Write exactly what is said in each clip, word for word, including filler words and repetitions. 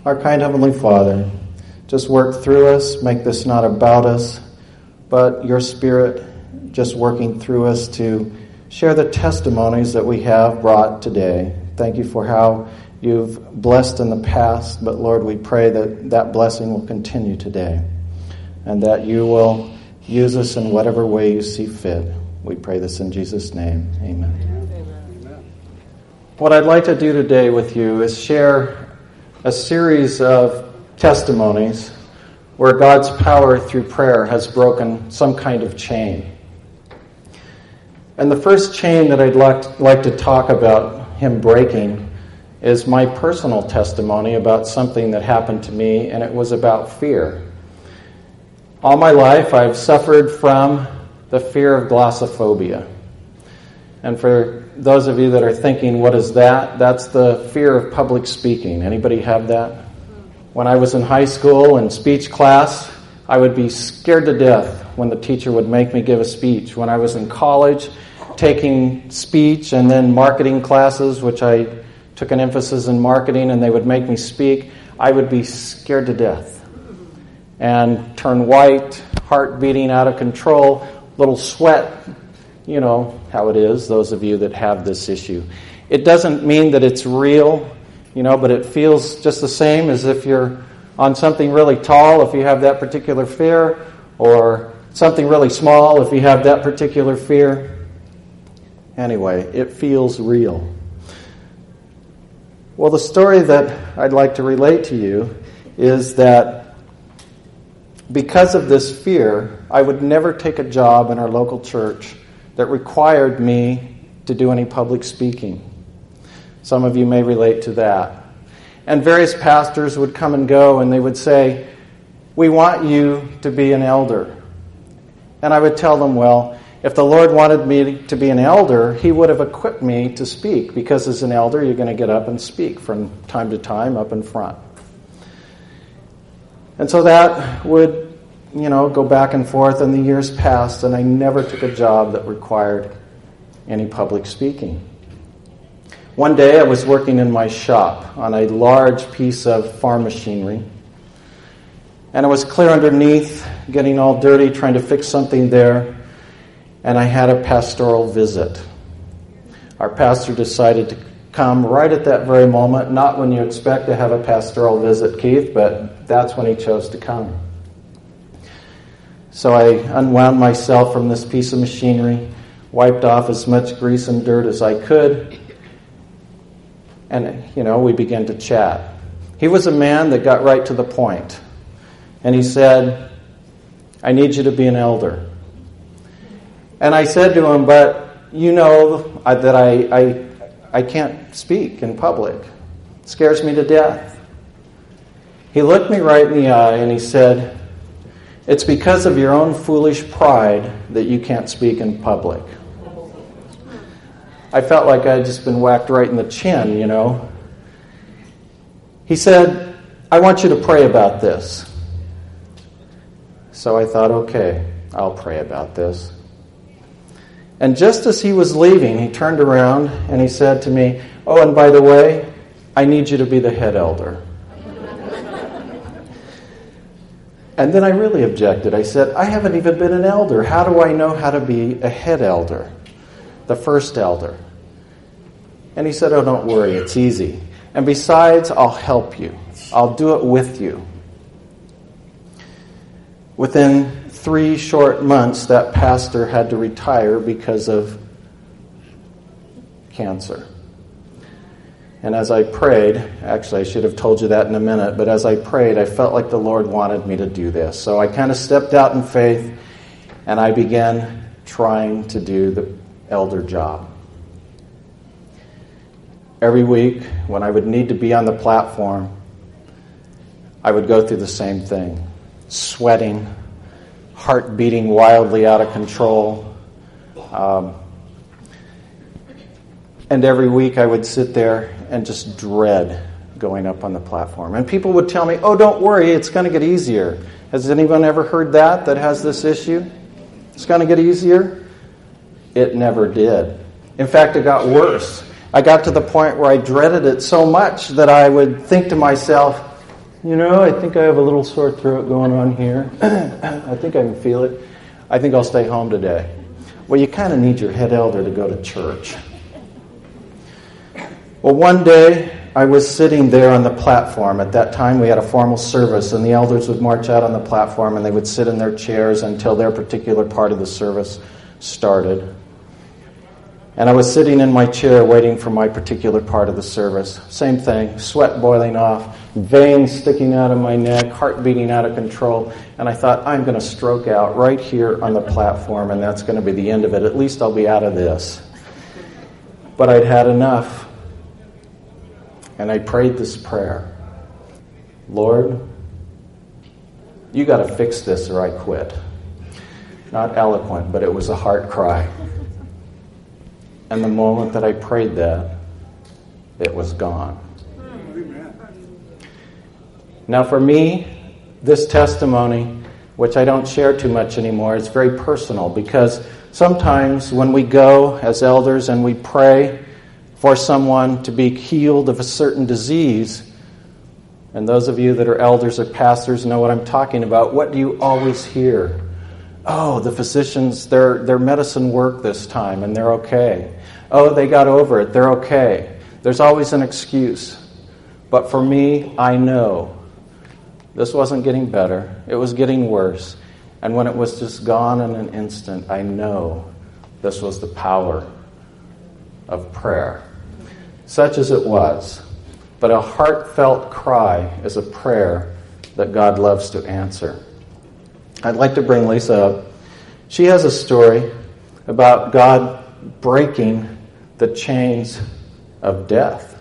Our kind Heavenly Father, just work through us, make this not about us, but your Spirit just working through us to share the testimonies that we have brought today. Thank you for how you've blessed in the past, but Lord, we pray that that blessing will continue today and that you will use us in whatever way you see fit. We pray this in Jesus' name. Amen. Amen. What I'd like to do today with you is share a series of testimonies where God's power through prayer has broken some kind of chain. And the first chain that I'd like, like to talk about him breaking is my personal testimony about something that happened to me, and it was about fear. All my life, I've suffered from the fear of glossophobia. And for those of you that are thinking, what is that? That's the fear of public speaking. Anybody have that? When I was in high school in speech class, I would be scared to death when the teacher would make me give a speech. When I was in college, taking speech and then marketing classes, which I took an emphasis in marketing, and they would make me speak, I would be scared to death and turn white, heart beating out of control, little sweat. You know how it is, those of you that have this issue. It doesn't mean that it's real, you know, but it feels just the same as if you're on something really tall if you have that particular fear, or something really small if you have that particular fear. Anyway, it feels real. Well, the story that I'd like to relate to you is that because of this fear, I would never take a job in our local church that required me to do any public speaking. Some of you may relate to that. And various pastors would come and go, and they would say, "We want you to be an elder." And I would tell them, well, if the Lord wanted me to be an elder, he would have equipped me to speak, because as an elder, you're going to get up and speak from time to time up in front. And so that would, you know, go back and forth, and the years passed, and I never took a job that required any public speaking. One day I was working in my shop on a large piece of farm machinery, and it was clear underneath, getting all dirty, trying to fix something there, and I had a pastoral visit. Our pastor decided to come right at that very moment, not when you expect to have a pastoral visit, Keith, but that's when he chose to come. So I unwound myself from this piece of machinery, wiped off as much grease and dirt as I could, and, you know, we began to chat. He was a man that got right to the point. And he said, "I need you to be an elder." And I said to him, "But you know that I, I, I can't speak in public. It scares me to death." He looked me right in the eye and he said, "It's because of your own foolish pride that you can't speak in public." I felt like I had just been whacked right in the chin, you know. He said, "I want you to pray about this." So I thought, okay, I'll pray about this. And just as he was leaving, he turned around and he said to me, "Oh, and by the way, I need you to be the head elder." And then I really objected. I said, "I haven't even been an elder. How do I know how to be a head elder, the first elder?" And he said, "Oh, don't worry, it's easy. And besides, I'll help you. I'll do it with you." Within three short months, that pastor had to retire because of cancer. And as I prayed, actually I should have told you that in a minute, but as I prayed, I felt like the Lord wanted me to do this. So I kind of stepped out in faith, and I began trying to do the elder job. Every week, when I would need to be on the platform, I would go through the same thing. Sweating, heart beating wildly out of control. Um, and every week I would sit there and just dread going up on the platform. And people would tell me, "Oh, don't worry, it's going to get easier." Has anyone ever heard that, that has this issue? It's going to get easier? It never did. In fact, it got worse. I got to the point where I dreaded it so much that I would think to myself, You know, I think I have a little sore throat going on here. I think I can feel it. I think I'll stay home today. Well, you kind of need your head elder to go to church. Well, one day I was sitting there on the platform. At that time we had a formal service, and the elders would march out on the platform and they would sit in their chairs until their particular part of the service started. And I was sitting in my chair waiting for my particular part of the service. Same thing, sweat boiling off, veins sticking out of my neck, heart beating out of control. And I thought, I'm going to stroke out right here on the platform, and that's going to be the end of it. At least I'll be out of this. But I'd had enough. And I prayed this prayer. Lord, you got to fix this or I quit. Not eloquent, but it was a heart cry. And the moment that I prayed that, it was gone. Now for me, this testimony, which I don't share too much anymore, is very personal, because sometimes when we go as elders and we pray for someone to be healed of a certain disease, and those of you that are elders or pastors know what I'm talking about, what do you always hear? Oh, the physicians, their their medicine worked this time and they're okay. Oh, they got over it, they're okay. There's always an excuse. But for me, I know this wasn't getting better. It was getting worse. And when it was just gone in an instant, I know this was the power of prayer. Such as it was. But a heartfelt cry is a prayer that God loves to answer. I'd like to bring Lisa up. She has a story about God breaking the chains of death.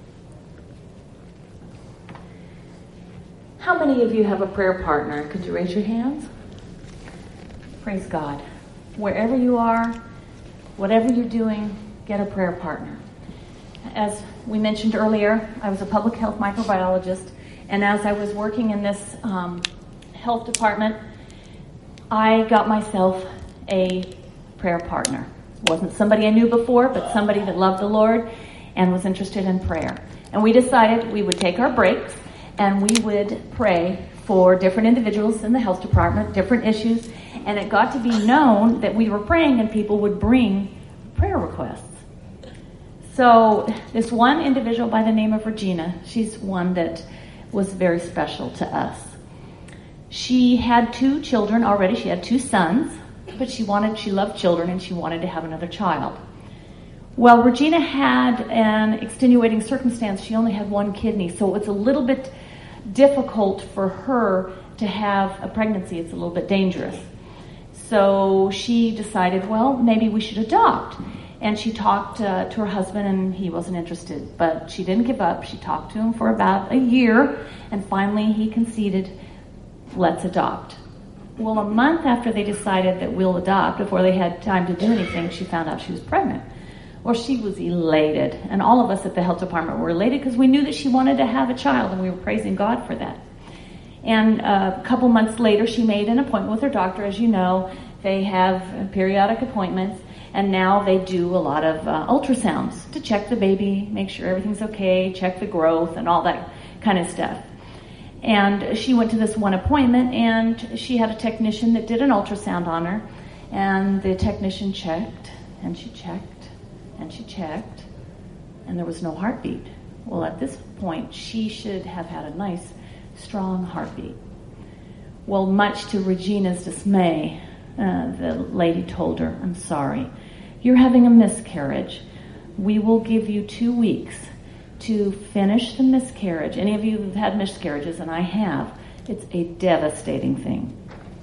How many of you have a prayer partner? Could you raise your hands? Praise God. Wherever you are, whatever you're doing, get a prayer partner. As we mentioned earlier, I was a public health microbiologist, and as I was working in this um, health department, I got myself a prayer partner. It wasn't somebody I knew before, but somebody that loved the Lord and was interested in prayer. And we decided we would take our breaks and we would pray for different individuals in the health department, different issues, and it got to be known that we were praying and people would bring prayer requests. So this one individual by the name of Regina, she's one that was very special to us. She had two children already. She had two sons, but she wanted, she loved children and she wanted to have another child. Well, Regina had an extenuating circumstance. She only had one kidney, so it was a little bit difficult for her to have a pregnancy. It's a little bit dangerous. So she decided, well, maybe we should adopt. And she talked uh, to her husband, and he wasn't interested. But she didn't give up. She talked to him for about a year, and finally he conceded, let's adopt. Well, a month after they decided that we'll adopt, before they had time to do anything, she found out she was pregnant. Well, she was elated, and all of us at the health department were elated because we knew that she wanted to have a child, and we were praising God for that. And uh, a couple months later, she made an appointment with her doctor. As you know, they have periodic appointments, and now they do a lot of uh, ultrasounds to check the baby, make sure everything's okay, check the growth, and all that kind of stuff. And she went to this one appointment, and she had a technician that did an ultrasound on her, and the technician checked, and she checked, and she checked, and there was no heartbeat. Well, at this point, she should have had a nice, strong heartbeat. Well, much to Regina's dismay, uh, the lady told her, I'm sorry, you're having a miscarriage. We will give you two weeks to finish the miscarriage. Any of you who've had miscarriages, and I have, it's a devastating thing.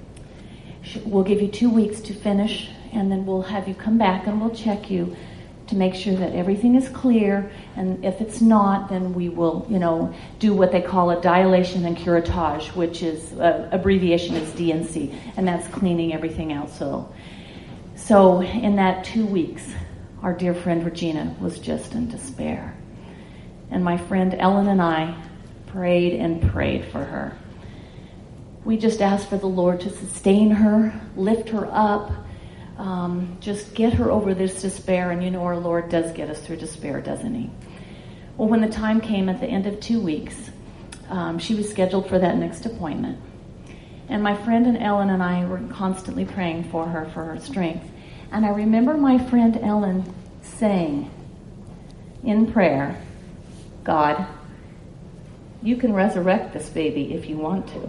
We'll give you two weeks to finish, and then we'll have you come back and we'll check you to make sure that everything is clear, and if it's not, then we will, you know, do what they call a dilation and curettage, which is, uh, abbreviation is D and C, and that's cleaning everything out. So, so in that two weeks, our dear friend Regina was just in despair. And my friend Ellen and I prayed and prayed for her. We just asked for the Lord to sustain her, lift her up, Um, just get her over this despair. And you know our Lord does get us through despair, doesn't he? Well, when the time came at the end of two weeks, um, she was scheduled for that next appointment. And my friend and Ellen and I were constantly praying for her, for her strength. And I remember my friend Ellen saying in prayer, God, you can resurrect this baby if you want to.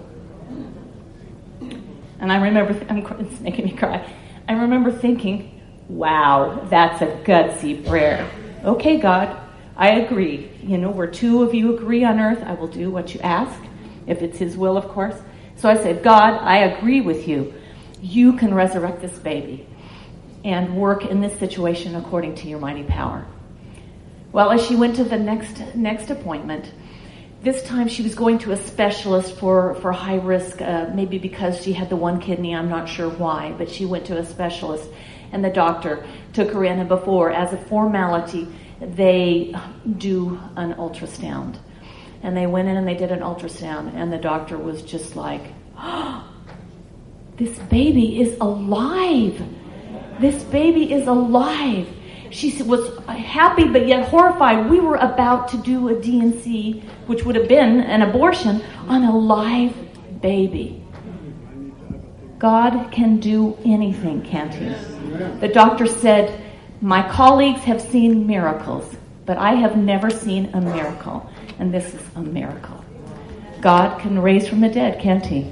And I remember, th- I'm, it's making me cry. I remember thinking, wow, that's a gutsy prayer. Okay, God, I agree. You know, where two of you agree on earth, I will do what you ask, if it's his will, of course. So I said, God, I agree with you. You can resurrect this baby and work in this situation according to your mighty power. Well, as she went to the next next appointment, this time she was going to a specialist for, for high risk, uh, maybe because she had the one kidney, I'm not sure why, but she went to a specialist, and the doctor took her in, and before, as a formality, they do an ultrasound. And they went in and they did an ultrasound, and the doctor was just like, oh, this baby is alive. This baby is alive. She was happy but yet horrified. We were about to do a D and C, which would have been an abortion, on a live baby. God can do anything, can't he? The doctor said, my colleagues have seen miracles, but I have never seen a miracle. And this is a miracle. God can raise from the dead, can't he?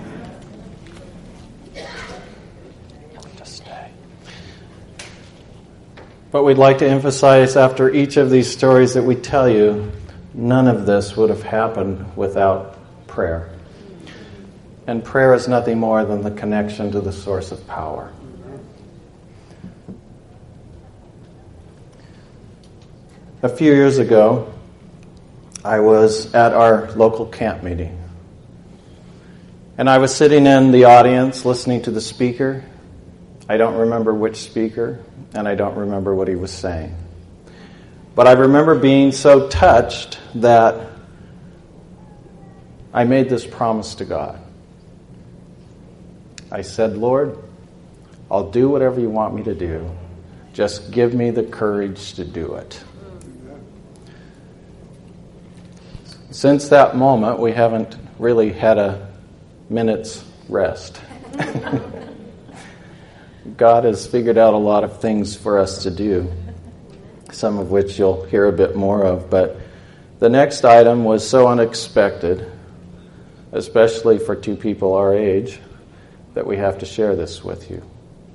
But we'd like to emphasize after each of these stories that we tell you, none of this would have happened without prayer. And prayer is nothing more than the connection to the source of power. A few years ago, I was at our local camp meeting. And I was sitting in the audience listening to the speaker. I don't remember which speaker, and I don't remember what he was saying. But I remember being so touched that I made this promise to God. I said, Lord, I'll do whatever you want me to do. Just give me the courage to do it. Since that moment, we haven't really had a minute's rest. God has figured out a lot of things for us to do, some of which you'll hear a bit more of. But the next item was so unexpected, especially for two people our age, that we have to share this with you.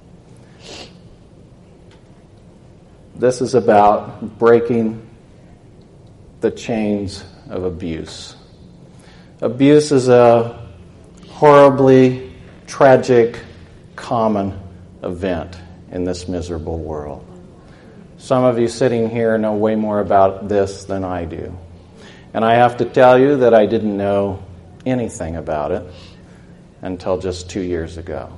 This is about breaking the chains of abuse. Abuse is a horribly tragic, common event in this miserable world. Some of you sitting here know way more about this than I do. And I have to tell you that I didn't know anything about it until just two years ago.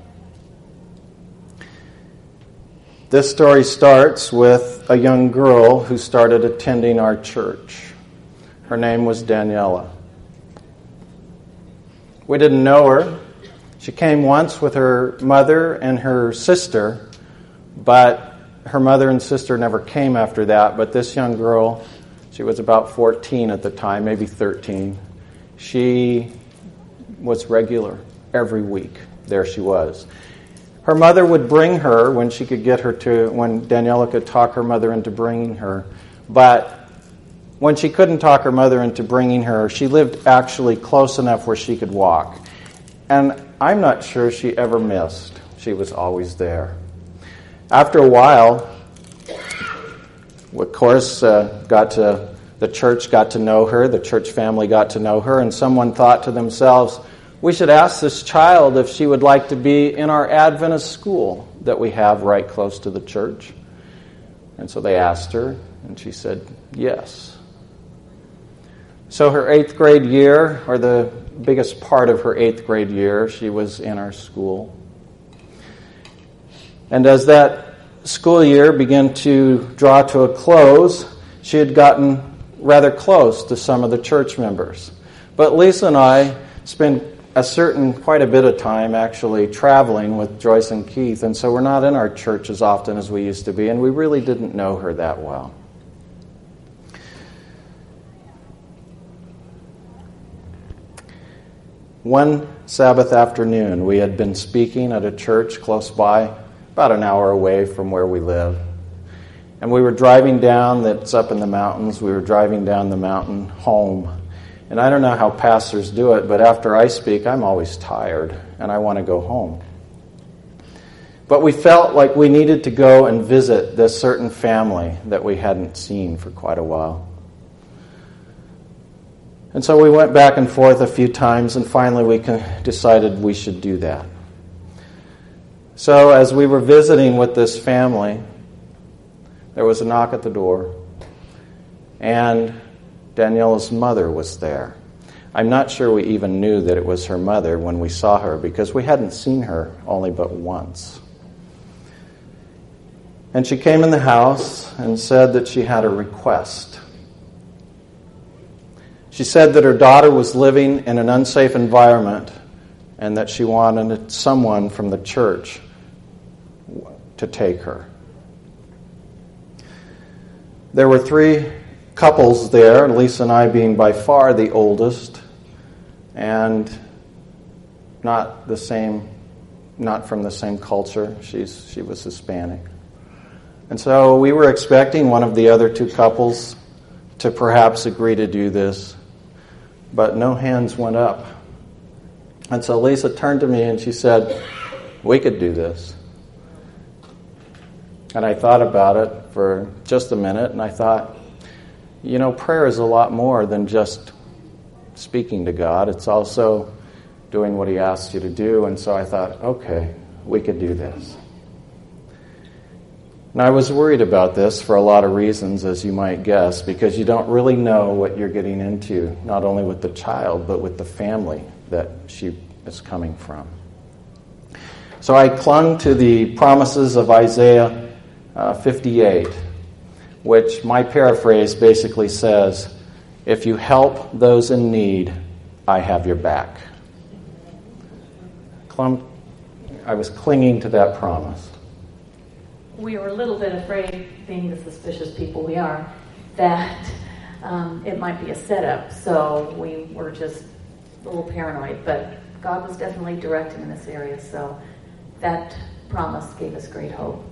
This story starts with a young girl who started attending our church. Her name was Daniela. We didn't know her. She came once with her mother and her sister, but her mother and sister never came after that. But this young girl, she was about fourteen at the time, maybe thirteen. She was regular every week. There she was. Her mother would bring her when she could get her to, when Daniela could talk her mother into bringing her. But when she couldn't talk her mother into bringing her, she lived actually close enough where she could walk. And I'm not sure she ever missed. She was always there. After a while, of course, uh, got to the church got to know her, the church family got to know her, and someone thought to themselves, we should ask this child if she would like to be in our Adventist school that we have right close to the church. And so they asked her, and she said, yes. So her eighth grade year, or the biggest part of her eighth grade year, she was in our school. And as that school year began to draw to a close, she had gotten rather close to some of the church members. But Lisa and I spent a certain, quite a bit of time actually traveling with Joyce and Keith, and so we're not in our church as often as we used to be, and we really didn't know her that well. one Sabbath afternoon, we had been speaking at a church close by, about an hour away from where we live. And we were driving down, that's up in the mountains, we were driving down the mountain home. And I don't know how pastors do it, but after I speak, I'm always tired, and I want to go home. But we felt like we needed to go and visit this certain family that we hadn't seen for quite a while. And so we went back and forth a few times, and finally we decided we should do that. So as we were visiting with this family, there was a knock at the door, and Daniela's mother was there. I'm not sure we even knew that it was her mother when we saw her, because we hadn't seen her only but once. And she came in the house and said that she had a request. She said that her daughter was living in an unsafe environment and that she wanted someone from the church to take her. There were three couples there, Lisa and I being by far the oldest, and not the same, not from the same culture. She's she was Hispanic. And so we were expecting one of the other two couples to perhaps agree to do this, but no hands went up. And so Lisa turned to me and she said, "We could do this." And I thought about it for just a minute, and I thought, you know, prayer is a lot more than just speaking to God. It's also doing what He asks you to do. And so I thought, okay, we could do this. And I was worried about this for a lot of reasons, as you might guess, because you don't really know what you're getting into, not only with the child, but with the family that she is coming from. So I clung to the promises of Isaiah uh, fifty-eight, which my paraphrase basically says, "If you help those in need, I have your back." Clung, I was clinging to that promise. We were a little bit afraid, being the suspicious people we are, that um, it might be a setup. So we were just a little paranoid. But God was definitely directing in this area. So that promise gave us great hope.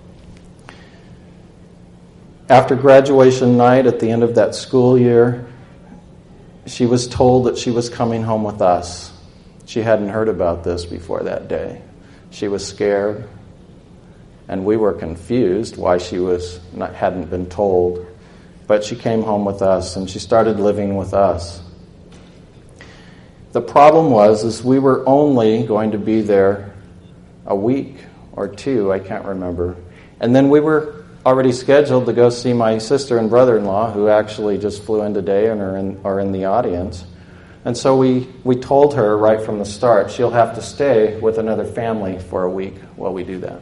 After graduation night at the end of that school year, she was told that she was coming home with us. She hadn't heard about this before that day. She was scared, and we were confused why she was not, hadn't been told. But she came home with us, and she started living with us. The problem was, is we were only going to be there a week or two, I can't remember. And then we were already scheduled to go see my sister and brother-in-law, who actually just flew in today and are in, are in the audience. And so we, we told her right from the start, she'll have to stay with another family for a week while we do that.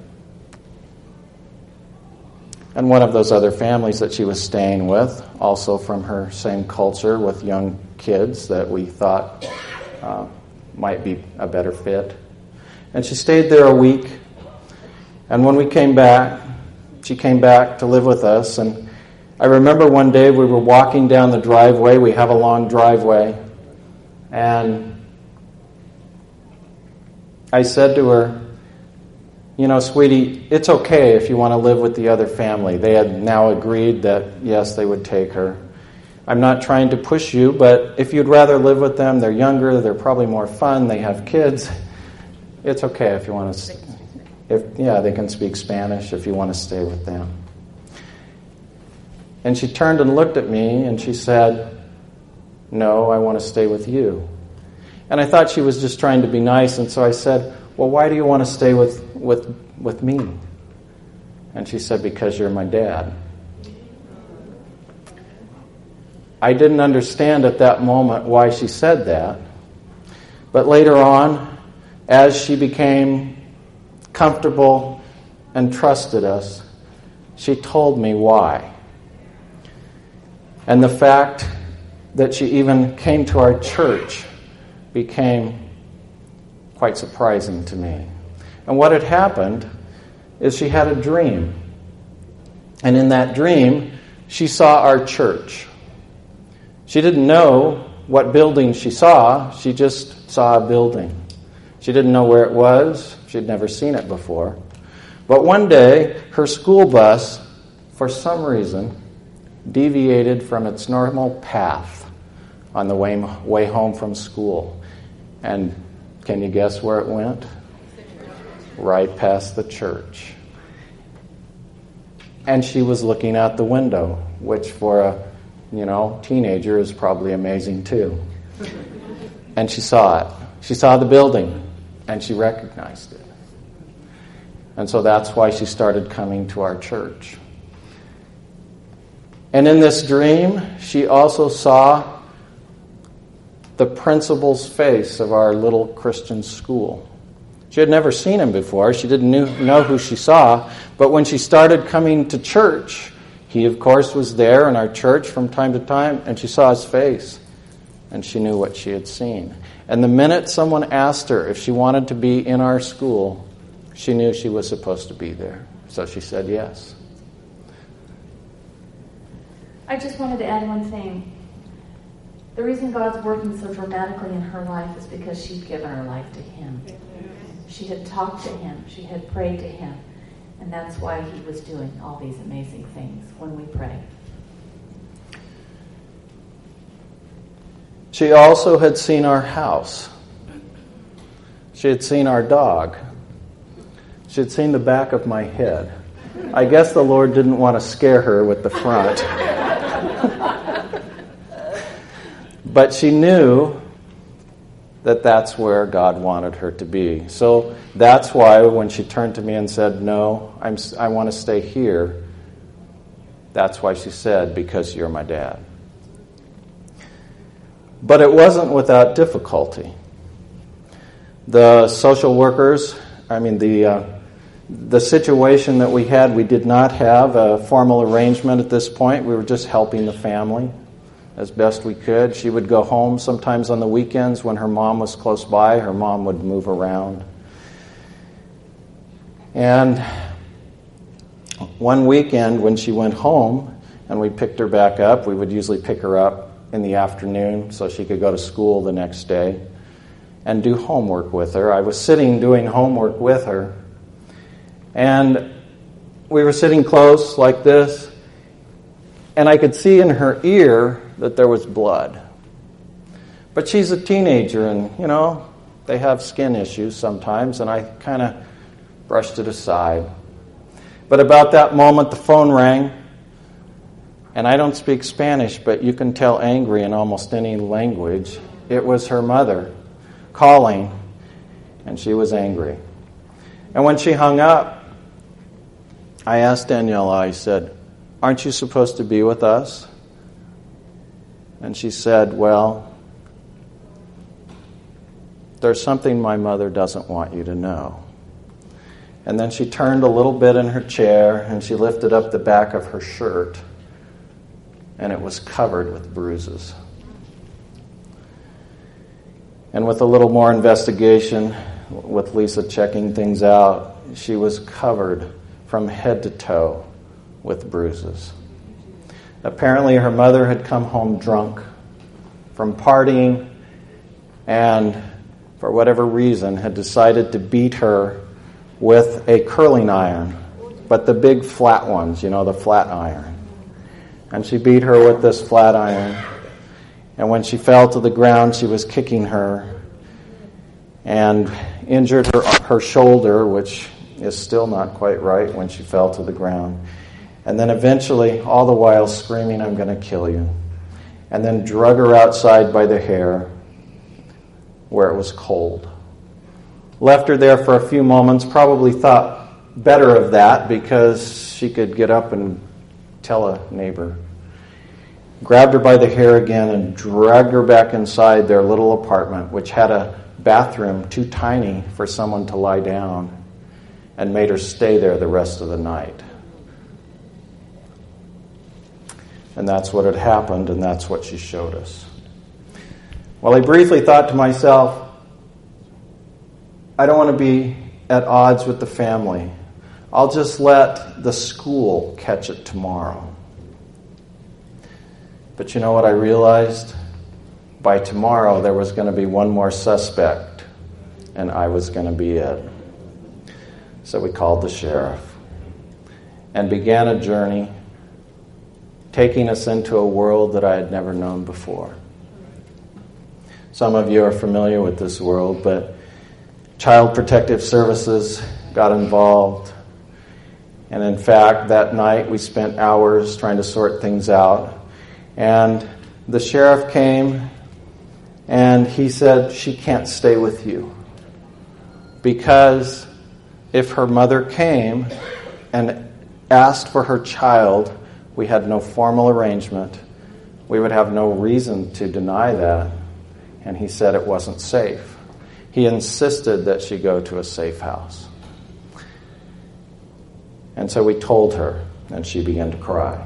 And one of those other families that she was staying with, also from her same culture with young kids that we thought uh, might be a better fit. And she stayed there a week. And when we came back, she came back to live with us. And I remember one day we were walking down the driveway. We have a long driveway. And I said to her, "You know, sweetie, it's okay if you want to live with the other family." They had now agreed that, yes, they would take her. "I'm not trying to push you, but if you'd rather live with them, they're younger, they're probably more fun, they have kids. It's okay if you want to, if yeah, they can speak Spanish if you want to stay with them." And she turned and looked at me and she said, "No, I want to stay with you." And I thought she was just trying to be nice, and so I said, "Well, why do you want to stay with, with, with me?" And she said, "Because you're my dad." I didn't understand at that moment why she said that. But later on, as she became comfortable and trusted us, she told me why. And the fact that she even came to our church became quite surprising to me. And what had happened is she had a dream. And in that dream, she saw our church. She didn't know what building she saw. She just saw a building. She didn't know where it was. She'd never seen it before. But one day, her school bus, for some reason, deviated from its normal path on the way, way home from school. And can you guess where it went? Right past the church. And she was looking out the window, which for a, you know, teenager is probably amazing too. And she saw it. She saw the building, and she recognized it. And so that's why she started coming to our church. And in this dream, she also saw the principal's face of our little Christian school. She had never seen him before. She didn't know who she saw. But when she started coming to church, he, of course, was there in our church from time to time, and she saw his face, and she knew what she had seen. And the minute someone asked her if she wanted to be in our school, she knew she was supposed to be there. So she said yes. I just wanted to add one thing. The reason God's working so dramatically in her life is because she'd given her life to Him. She had talked to Him. She had prayed to Him. And that's why He was doing all these amazing things when we pray. She also had seen our house. She had seen our dog. She had seen the back of my head. I guess the Lord didn't want to scare her with the front. But she knew that that's where God wanted her to be. So that's why when she turned to me and said, no, I'm, I want to stay here, that's why she said, because you're my dad. But it wasn't without difficulty. The social workers, I mean, the uh, the situation that we had, we did not have a formal arrangement at this point. We were just helping the family as best we could. She would go home sometimes on the weekends when her mom was close by. Her mom would move around. And one weekend when she went home and we picked her back up, we would usually pick her up in the afternoon so she could go to school the next day and do homework with her. I was sitting doing homework with her, and we were sitting close like this, and I could see in her ear that there was blood. But she's a teenager, and, you know, they have skin issues sometimes, and I kind of brushed it aside. But about that moment, the phone rang, and I don't speak Spanish, but you can tell angry in almost any language. It was her mother calling, and she was angry. And when she hung up, I asked Daniela, I said, aren't you supposed to be with us? And she said, well, there's something my mother doesn't want you to know. And then she turned a little bit in her chair, and she lifted up the back of her shirt, and it was covered with bruises. And with a little more investigation, with Lisa checking things out, she was covered from head to toe with bruises. Apparently her mother had come home drunk from partying and for whatever reason had decided to beat her with a curling iron, but the big flat ones, you know, the flat iron. And she beat her with this flat iron. And when she fell to the ground, she was kicking her and injured her, her shoulder, which is still not quite right when she fell to the ground. And then eventually, all the while screaming, I'm going to kill you. And then drug her outside by the hair where it was cold. Left her there for a few moments, probably thought better of that because she could get up and tell a neighbor. Grabbed her by the hair again and dragged her back inside their little apartment, which had a bathroom too tiny for someone to lie down, and made her stay there the rest of the night. And that's what had happened, and that's what she showed us. Well, I briefly thought to myself, I don't want to be at odds with the family. I'll just let the school catch it tomorrow. But you know what I realized? by tomorrow there was going to be one more suspect, and I was going to be it. So we called the sheriff and began a journey taking us into a world that I had never known before. Some of you are familiar with this world, but Child Protective Services got involved. And in fact, that night we spent hours trying to sort things out. And the sheriff came and he said, she can't stay with you. Because if her mother came and asked for her child, we had no formal arrangement. We would have no reason to deny that. And he said it wasn't safe. He insisted that she go to a safe house. And so we told her, and she began to cry.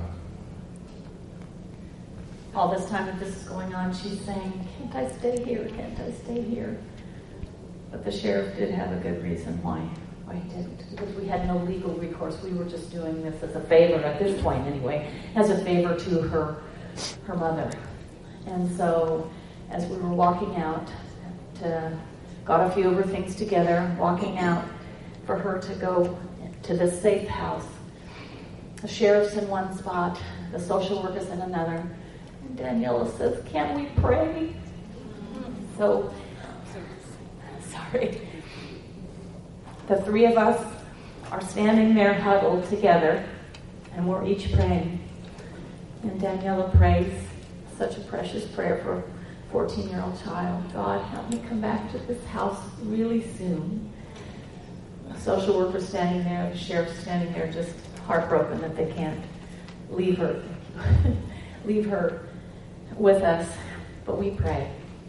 All this time that this is going on, she's saying, can't I stay here? Can't I stay here? But the sheriff did have a good reason why, why he didn't. Because we had no legal recourse. We were just doing this as a favor, at this point anyway, as a favor to her, her mother. And so as we were walking out, to, got a few of her things together, walking out for her to go to the safe house. The sheriff's in one spot, the social worker's in another. And Daniela says, can we pray? So, sorry. The three of us are standing there huddled together, and we're each praying. And Daniela prays such a precious prayer for a fourteen-year-old child. God, help me come back to this house really soon. The social worker standing there, the sheriff standing there, just heartbroken that they can't leave her, leave her with us. But we pray.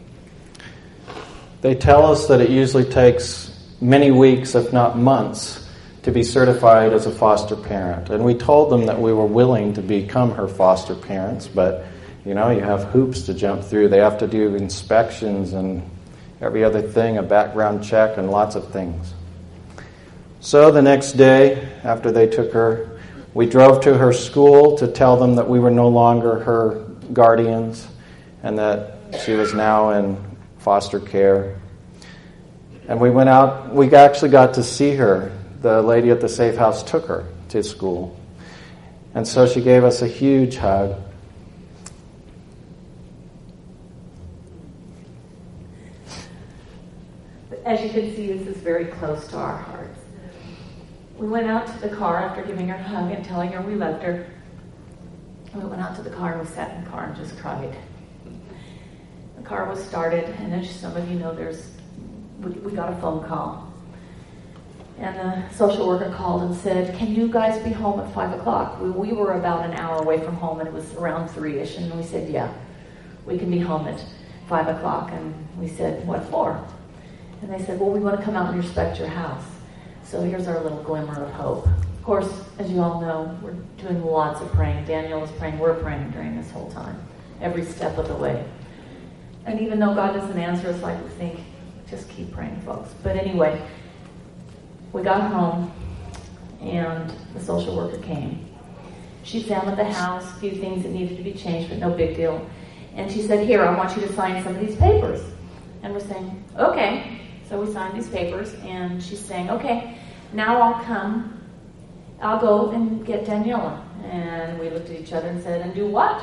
They tell us that it usually takes many weeks, if not months, to be certified as a foster parent. And we told them that we were willing to become her foster parents, but you know, you have hoops to jump through. They have to do inspections and every other thing, a background check and lots of things. So the next day, after they took her, we drove to her school to tell them that we were no longer her guardians and that she was now in foster care. And we went out, we actually got to see her. The lady at the safe house took her to school. And so she gave us a huge hug. As you can see, this is very close to our hearts. We went out to the car after giving her a hug and telling her we loved her. We went out to the car and we sat in the car and just cried. The car was started, and as some of you know, there's we, we got a phone call. And the social worker called and said, can you guys be home at five o'clock? We, we were about an hour away from home, and it was around three-ish, and we said, yeah, we can be home at five o'clock. And we said, what for? And they said, well, we want to come out and inspect your house. So here's our little glimmer of hope. Of course, as you all know, we're doing lots of praying. Daniel is praying. We're praying during this whole time, every step of the way. And even though God doesn't answer us like we think, just keep praying, folks. But anyway, we got home, and the social worker came. She examined the house, a few things that needed to be changed, but no big deal. And she said, here, I want you to sign some of these papers. And we're saying, okay. So we signed these papers, and she's saying, okay, now I'll come, I'll go and get Daniela. And we looked at each other and said, and do what?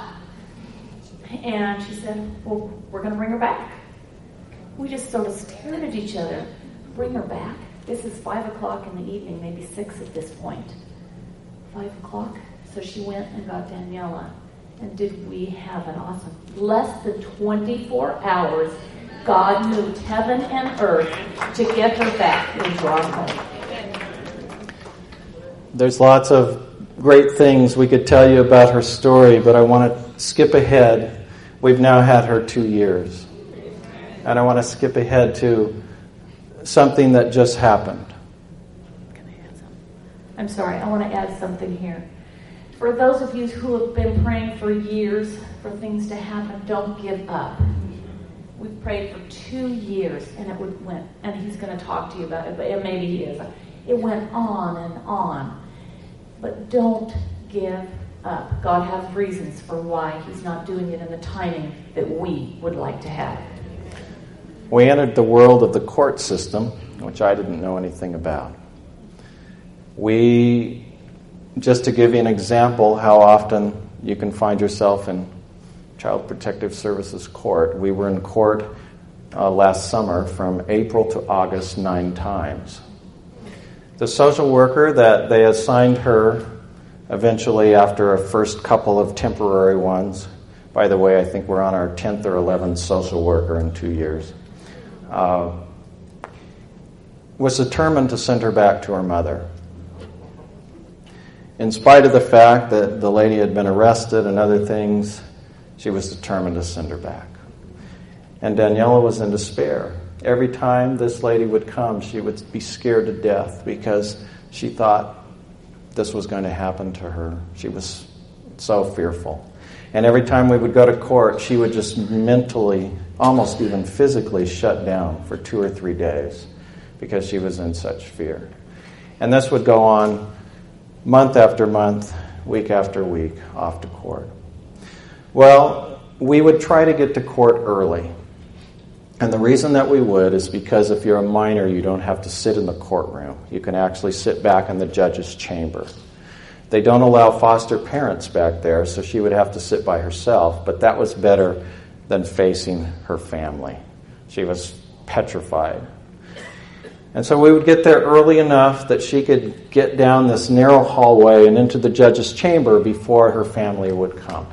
And she said, well, we're going to bring her back. We just sort of stared at each other. Bring her back? This is five o'clock in the evening, maybe six at this point. Five o'clock? So she went and got Daniela. And did we have an awesome, less than twenty-four hours, God moved heaven and earth to get her back into our home. There's lots of great things we could tell you about her story, but I want to skip ahead. We've now had her two years. And I want to skip ahead to something that just happened. Can I add something? I'm sorry, I want to add something here. For those of you who have been praying for years for things to happen, don't give up. We've prayed for two years, and it would went, and he's going to talk to you about it, but maybe he is. It went on and on. But don't give up. God has reasons for why he's not doing it in the timing that we would like to have. We entered the world of the court system, which I didn't know anything about. We, just to give you an example how often you can find yourself in Child Protective Services court, we were in court uh, last summer from April to August nine times. The social worker that they assigned her eventually after a first couple of temporary ones, by the way, I think we're on our tenth or eleventh social worker in two years, uh, was determined to send her back to her mother. In spite of the fact that the lady had been arrested and other things, she was determined to send her back. And Daniela was in despair. Every time this lady would come, she would be scared to death because she thought this was going to happen to her. She was so fearful. And every time we would go to court, she would just mentally, almost even physically shut down for two or three days because she was in such fear. And this would go on month after month, week after week, off to court. Well, we would try to get to court early. And the reason that we would is because if you're a minor, you don't have to sit in the courtroom. You can actually sit back in the judge's chamber. They don't allow foster parents back there, so she would have to sit by herself, but that was better than facing her family. She was petrified. And so we would get there early enough that she could get down this narrow hallway and into the judge's chamber before her family would come.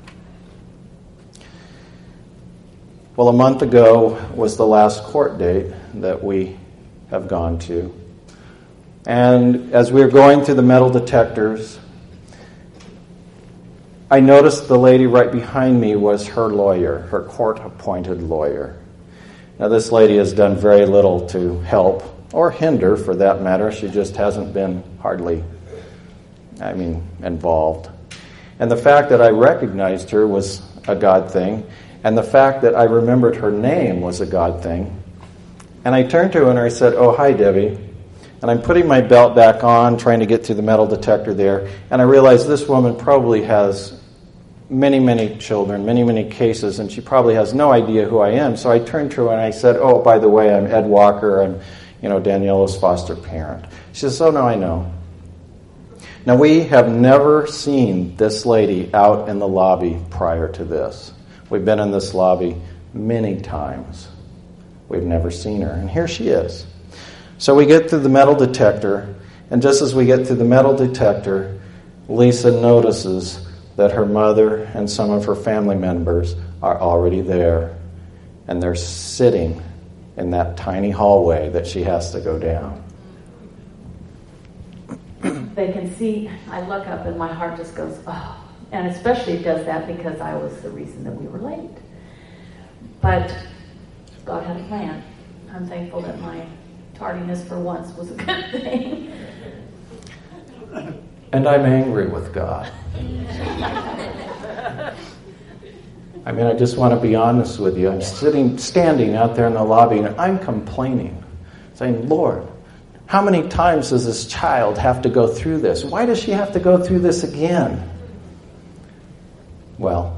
Well, a month ago was the last court date that we have gone to. And as we were going through the metal detectors, I noticed the lady right behind me was her lawyer, her court-appointed lawyer. Now, this lady has done very little to help or hinder, for that matter. She just hasn't been hardly, I mean, involved. And the fact that I recognized her was a God thing. And the fact that I remembered her name was a God thing. And I turned to her and I said, "Oh, hi, Debbie." And I'm putting my belt back on, trying to get through the metal detector there. And I realized this woman probably has many, many children, many, many cases, and she probably has no idea who I am. So I turned to her and I said, "Oh, by the way, I'm Ed Walker. I'm, you know, Daniela's foster parent." She says, "Oh, no, I know." Now, we have never seen this lady out in the lobby prior to this. We've been in this lobby many times. We've never seen her. And here she is. So we get through the metal detector, and just as we get through the metal detector, Lisa notices that her mother and some of her family members are already there. And they're sitting in that tiny hallway that she has to go down. They can see, I look up and my heart just goes, oh. And especially it does that because I was the reason that we were late. But God had a plan. I'm thankful that my tardiness for once was a good thing. And I'm angry with God. I mean, I just want to be honest with you. I'm sitting, standing out there in the lobby, and I'm complaining, saying, "Lord, how many times does this child have to go through this? Why does she have to go through this again?" Well.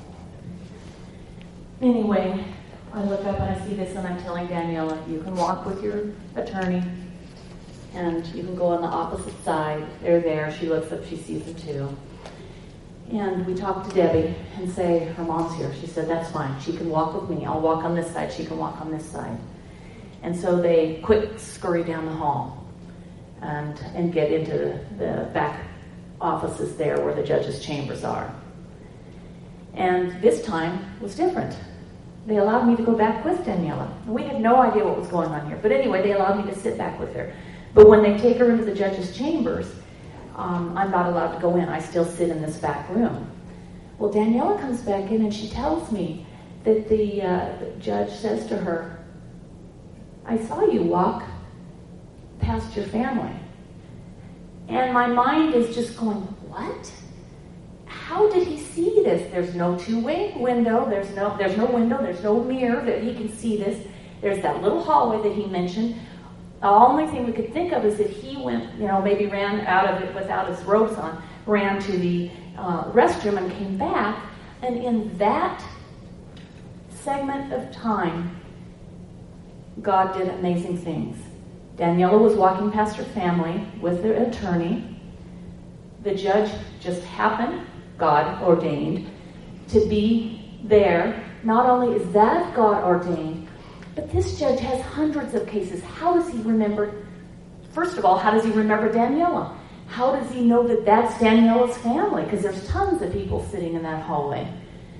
Anyway, I look up and I see this and I'm telling Daniela, you can walk with your attorney and you can go on the opposite side. They're there. She looks up, she sees them too. And we talk to Debbie and say, her mom's here. She said, "That's fine. She can walk with me. I'll walk on this side. She can walk on this side." And so they quick scurry down the hall and, and get into the back offices there where the judge's chambers are. And this time was different. They allowed me to go back with Daniela. We had no idea what was going on here. But anyway, they allowed me to sit back with her. But when they take her into the judge's chambers, um, I'm not allowed to go in. I still sit in this back room. Well, Daniela comes back in and she tells me that the, uh, the judge says to her, "I saw you walk past your family." And my mind is just going, what? How did he see this? There's no two-way window. There's no there's no window. There's no mirror that he can see this. There's that little hallway that he mentioned. The only thing we could think of is that he went, you know, maybe ran out of it without his robes on. ran to the uh, restroom and came back, and in that segment of time, God did amazing things. Daniela was walking past her family with their attorney. The judge just happened, God ordained, to be there. Not only is that God ordained, but this judge has hundreds of cases. How does he remember? First of all, how does he remember Daniela? How does he know that that's Daniela's family? Because there's tons of people sitting in that hallway.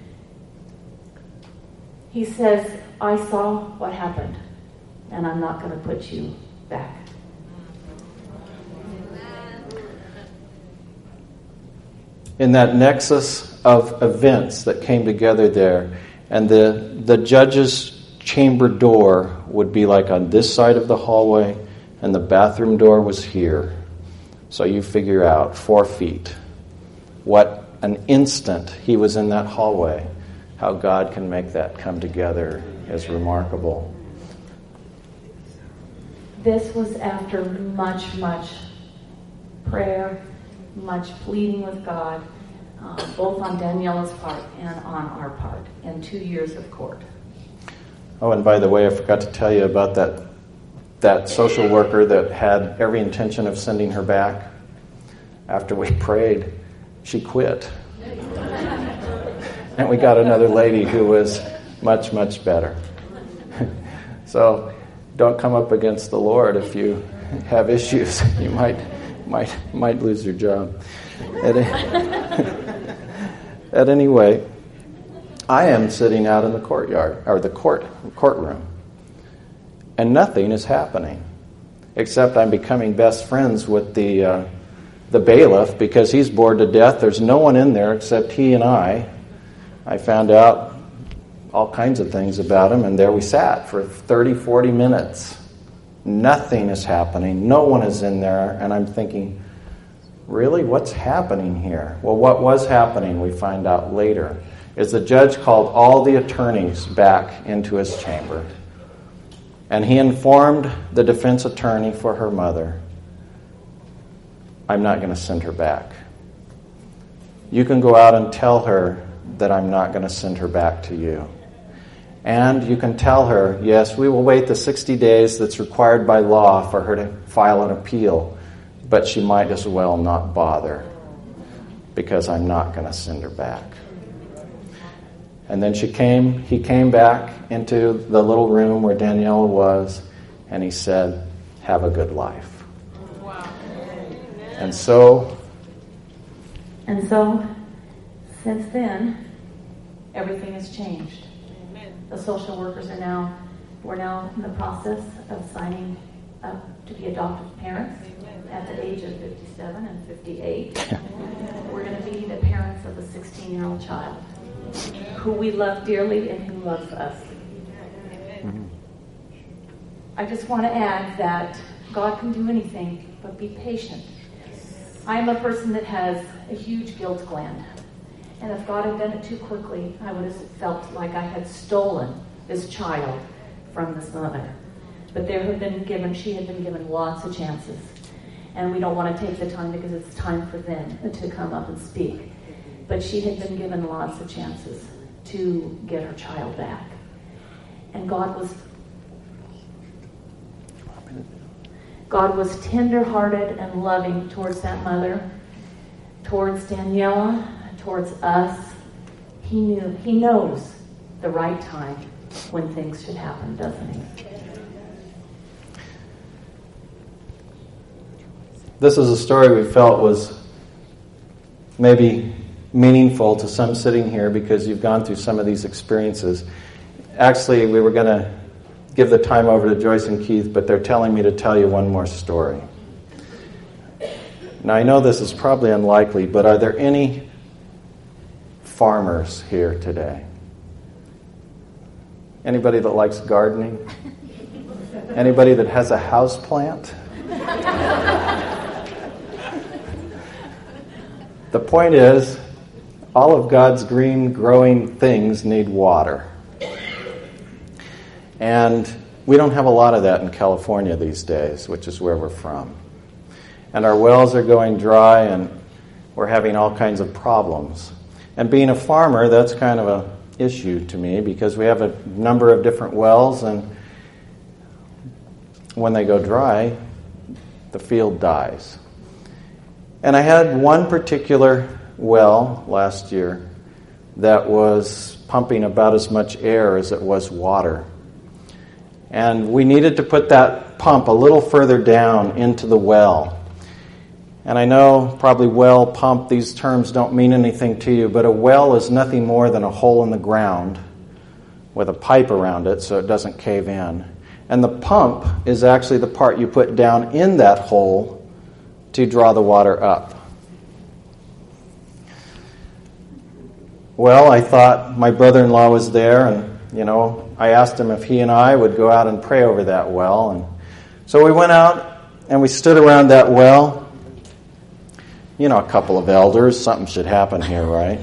He says, I saw what happened, and I'm not going to put you back. In that nexus of events that came together there, and the the judge's chamber door would be like on this side of the hallway, and the bathroom door was here. So you figure out four feet. What an instant he was in that hallway. How God can make that come together is remarkable. This was after much, much prayer, much pleading with God, uh, both on Daniela's part and on our part, and two years of court. Oh, and by the way, I forgot to tell you about that that social worker that had every intention of sending her back. After we prayed, she quit. And we got another lady who was much, much better. So don't come up against the Lord if you have issues. You might might might lose your job. At, at any way, I am sitting out in the courtyard, or the court courtroom, and nothing is happening, except I'm becoming best friends with the uh, the bailiff because he's bored to death. There's no one in there except he and I. I found out all kinds of things about him, and there we sat for thirty, forty minutes. Nothing is happening. No one is in there, and I'm thinking, really, what's happening here? Well, what was happening, we find out later, is the judge called all the attorneys back into his chamber, and he informed the defense attorney for her mother, I'm not going to send her back. You can go out and tell her that I'm not going to send her back to you. And you can tell her, yes, we will wait the sixty days that's required by law for her to file an appeal, but she might as well not bother because I'm not going to send her back. And then she came, he came back into the little room where Daniela was, and he said, have a good life. Wow. And so... And so, since then, everything has changed. Amen. The social workers are now, we're now in the process of signing up to be adoptive parents. Amen. At the age of fifty-seven and fifty-eight. We're going to be the parents of a sixteen-year-old child who we love dearly and who loves us. Mm-hmm. I just want to add that God can do anything, but be patient. I am a person that has a huge guilt gland. And if God had done it too quickly, I would have felt like I had stolen this child from this mother. But there had been given, she had been given lots of chances. And we don't want to take the time because it's time for them to come up and speak. But she had been given lots of chances to get her child back. And God was God was tender-hearted and loving towards that mother, towards Daniela, towards us. He knew, he knows the right time when things should happen, doesn't he? This is a story we felt was maybe meaningful to some sitting here because you've gone through some of these experiences. Actually, we were going to give the time over to Joyce and Keith, but they're telling me to tell you one more story. Now, I know this is probably unlikely, but are there any farmers here today? Anybody that likes gardening? Anybody that has a house plant? The point is, all of God's green growing things need water. And we don't have a lot of that in California these days, which is where we're from. And our wells are going dry, and were having all kinds of problems. And being a farmer, that's kind of an issue to me because we have a number of different wells, and when they go dry, the field dies. And I had one particular well last year that was pumping about as much air as it was water. And we needed to put that pump a little further down into the well. And I know probably well, pump, these terms don't mean anything to you, but a well is nothing more than a hole in the ground with a pipe around it so it doesn't cave in. And the pump is actually the part you put down in that hole to draw the water up. Well, I thought my brother-in-law was there, and, you know, I asked him if he and I would go out and pray over that well. And so we went out, and we stood around that well. You know, a couple of elders, something should happen here, right?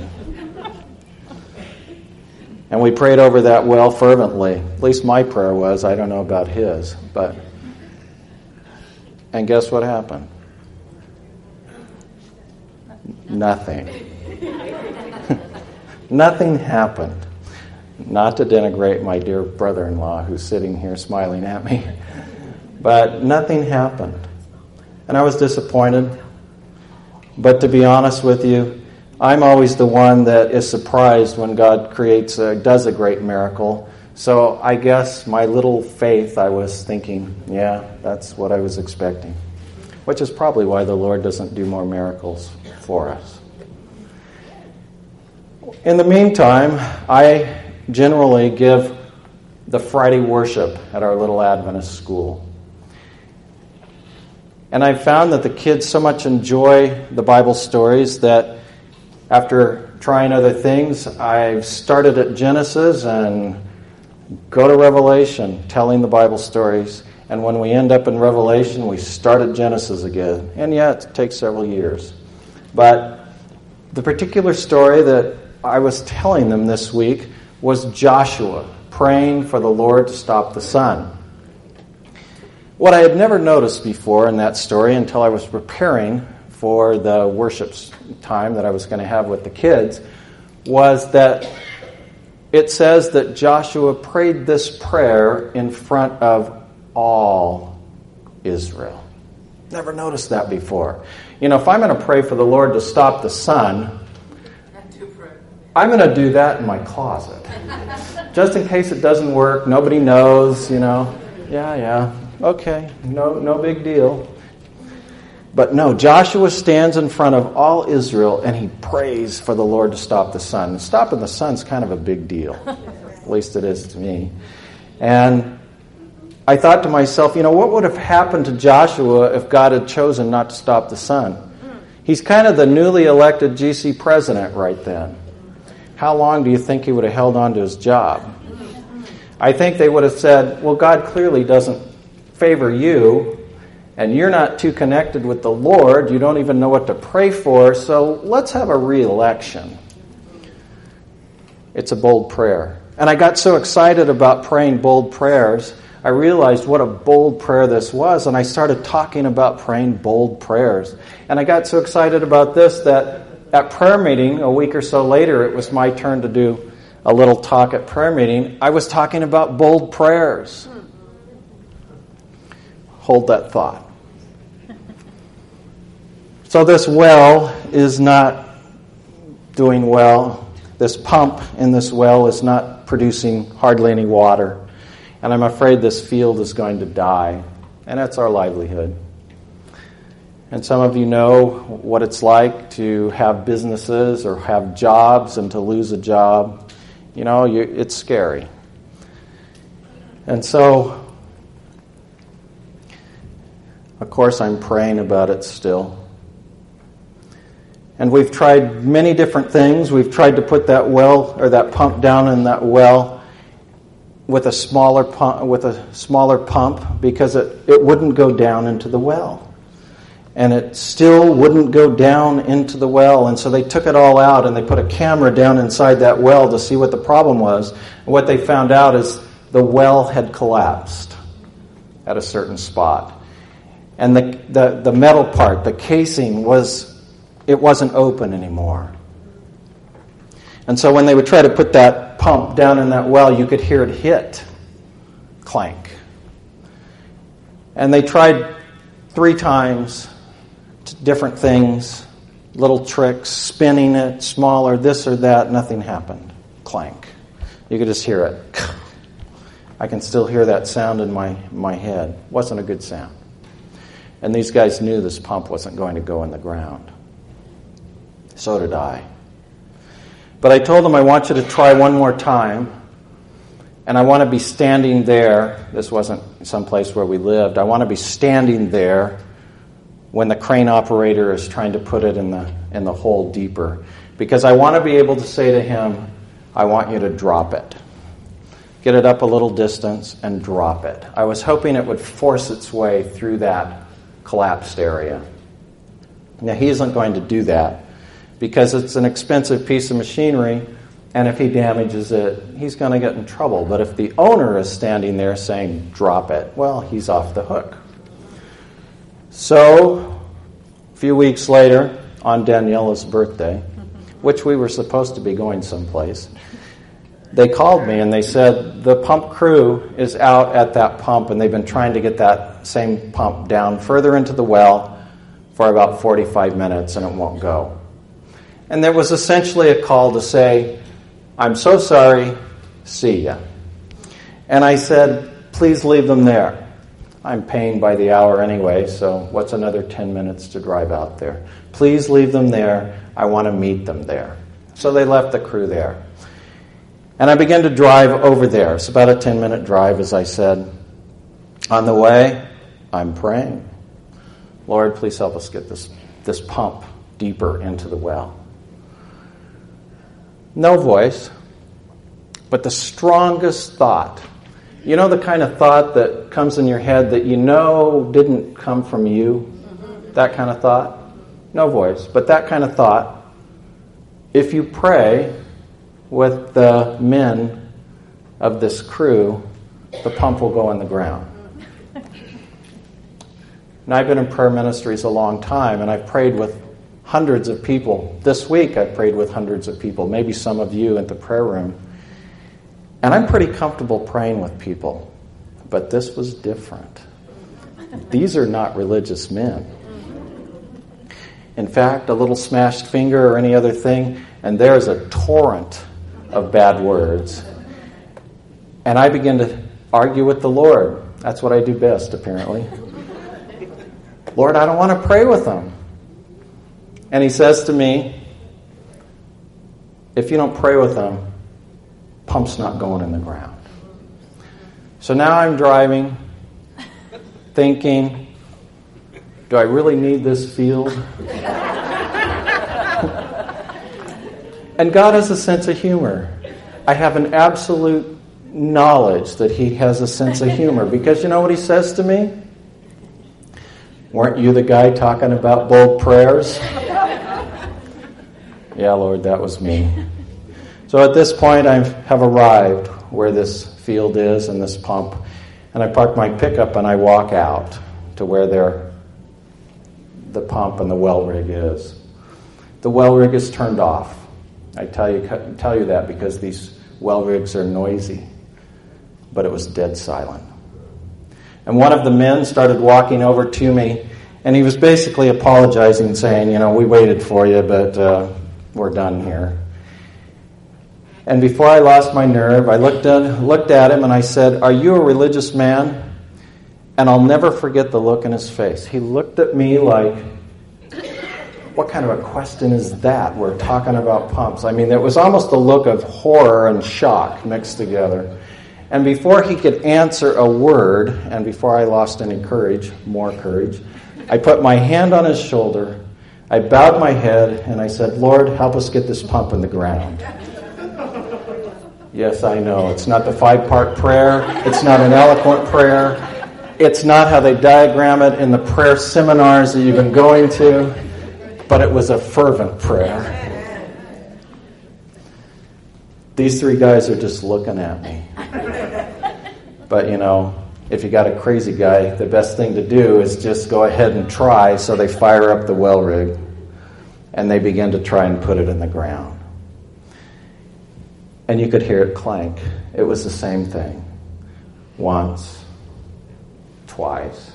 And we prayed over that well fervently. At least my prayer was. I don't know about his. But, and guess what happened? Nothing. Nothing happened. Not to denigrate my dear brother-in-law who's sitting here smiling at me. But nothing happened. And I was disappointed. But to be honest with you, I'm always the one that is surprised when God creates, a, does a great miracle. So I guess my little faith, I was thinking, yeah, that's what I was expecting. Which is probably why the Lord doesn't do more miracles for us. In the meantime, I generally give the Friday worship at our little Adventist school. And I've found that the kids so much enjoy the Bible stories that after trying other things, I've started at Genesis and go to Revelation, telling the Bible stories. And when we end up in Revelation, we start at Genesis again. And yeah, it takes several years. But the particular story that I was telling them this week was Joshua praying for the Lord to stop the sun. What I had never noticed before in that story until I was preparing for the worship time that I was going to have with the kids was that it says that Joshua prayed this prayer in front of all Israel. Never noticed that before. You know, if I'm going to pray for the Lord to stop the sun, I'm going to do that in my closet. Just in case it doesn't work, nobody knows, you know. Yeah, yeah, okay, no, no big deal. But no, Joshua stands in front of all Israel and he prays for the Lord to stop the sun. Stopping the sun's kind of a big deal. At least it is to me. And I thought to myself, you know, what would have happened to Joshua if God had chosen not to stop the sun? He's kind of the newly elected G C president right then. How long do you think he would have held on to his job? I think they would have said, well, God clearly doesn't favor you, and you're not too connected with the Lord. You don't even know what to pray for, so let's have a re-election. It's a bold prayer. And I got so excited about praying bold prayers, I realized what a bold prayer this was, and I started talking about praying bold prayers. And I got so excited about this that at prayer meeting, a week or so later, it was my turn to do a little talk at prayer meeting. I was talking about bold prayers. Hold that thought. So this well is not doing well. This pump in this well is not producing hardly any water. And I'm afraid this field is going to die. And that's our livelihood. And some of you know what it's like to have businesses or have jobs and to lose a job. You know, you, it's scary. And so, of course, I'm praying about it still. And we've tried many different things. We've tried to put that well or that pump down in that well with a smaller pump, with a smaller pump because it, it wouldn't go down into the well. And it still wouldn't go down into the well. And so they took it all out and they put a camera down inside that well to see what the problem was. And what they found out is the well had collapsed at a certain spot. And the, the, the metal part, the casing, was it wasn't open anymore. And so when they would try to put that pump down in that well, you could hear it hit, clank. And they tried three times, different things, little tricks, spinning it, smaller, this or that, nothing happened. Clank. You could just hear it. I can still hear that sound in my, my head. Wasn't a good sound. And these guys knew this pump wasn't going to go in the ground. So did I. But I told them, I want you to try one more time. And I want to be standing there. This wasn't someplace where we lived. I want to be standing there when the crane operator is trying to put it in the in the hole deeper. Because I want to be able to say to him, I want you to drop it. Get it up a little distance and drop it. I was hoping it would force its way through that collapsed area. Now, he isn't going to do that because it's an expensive piece of machinery, and if he damages it, he's going to get in trouble. But if the owner is standing there saying, drop it, well, he's off the hook. So, a few weeks later, on Daniela's birthday, which we were supposed to be going someplace, they called me and they said, the pump crew is out at that pump, and they've been trying to get that same pump down further into the well for about forty-five minutes, and it won't go. And there was essentially a call to say, I'm so sorry, see ya. And I said, please leave them there. I'm paying by the hour anyway, so what's another ten minutes to drive out there? Please leave them there. I want to meet them there. So they left the crew there. And I began to drive over there. It's about a ten-minute drive, as I said. On the way, I'm praying. Lord, please help us get this, this pump deeper into the well. No voice, but the strongest thought. You know the kind of thought that comes in your head that you know didn't come from you? That kind of thought? No voice, but that kind of thought. If you pray with the men of this crew, the pump will go in the ground. And I've been in prayer ministries a long time, and I've prayed with hundreds of people. This week I've prayed with hundreds of people, maybe some of you at the prayer room. And I'm pretty comfortable praying with people, but this was different. These are not religious men. In fact, a little smashed finger or any other thing, and there's a torrent of bad words. And I begin to argue with the Lord. That's what I do best, apparently. Lord, I don't want to pray with them. And he says to me, if you don't pray with them, pump's not going in the ground. So now I'm driving, thinking, do I really need this field? And God has a sense of humor. I have an absolute knowledge that he has a sense of humor. Because you know what he says to me? Weren't you the guy talking about bold prayers? Yeah, Lord, that was me. So at this point, I have arrived where this field is and this pump. And I park my pickup and I walk out to where there, the pump and the well rig is. The well rig is turned off. I tell you, tell you that because these well rigs are noisy. But it was dead silent. And one of the men started walking over to me, and he was basically apologizing, saying, you know, we waited for you, but uh, we're done here. And before I lost my nerve, I looked at, looked at him and I said, are you a religious man? And I'll never forget the look in his face. He looked at me like, what kind of a question is that? We're talking about pumps. I mean, there was almost a look of horror and shock mixed together. And before he could answer a word, and before I lost any courage, more courage, I put my hand on his shoulder, I bowed my head, and I said, Lord, help us get this pump in the ground. Yes, I know. It's not the five-part prayer. It's not an eloquent prayer. It's not how they diagram it in the prayer seminars that you've been going to. But it was a fervent prayer. These three guys are just looking at me. But, you know, if you got a crazy guy, the best thing to do is just go ahead and try, so they fire up the well rig. and they began to try and put it in the ground. And you could hear it clank. It was the same thing. Once, twice.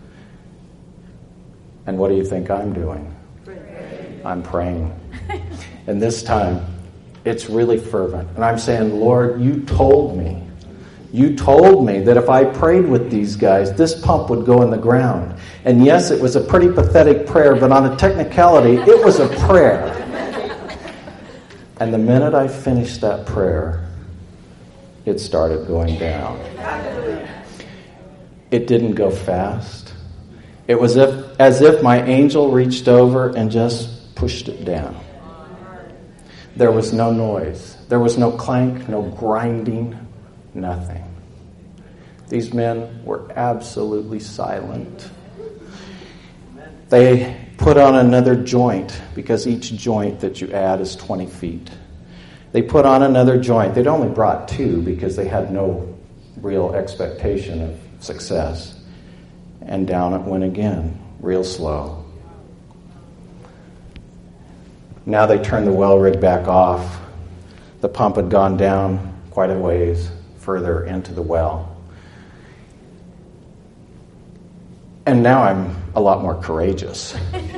And what do you think I'm doing? Praying. I'm praying. And this time, it's really fervent. And I'm saying, Lord, you told me. You told me that if I prayed with these guys, this pump would go in the ground. And yes, it was a pretty pathetic prayer, but on a technicality, it was a prayer. And the minute I finished that prayer, it started going down. It didn't go fast. It was if, as if my angel reached over and just pushed it down. There was no noise. There was no clank, no grinding, nothing. These men were absolutely silent. They put on another joint, because each joint that you add is twenty feet. They put on another joint. They'd only brought two because they had no real expectation of success. And down it went again, real slow. Now they turned the well rig back off. The pump had gone down quite a ways further into the well. And now I'm a lot more courageous.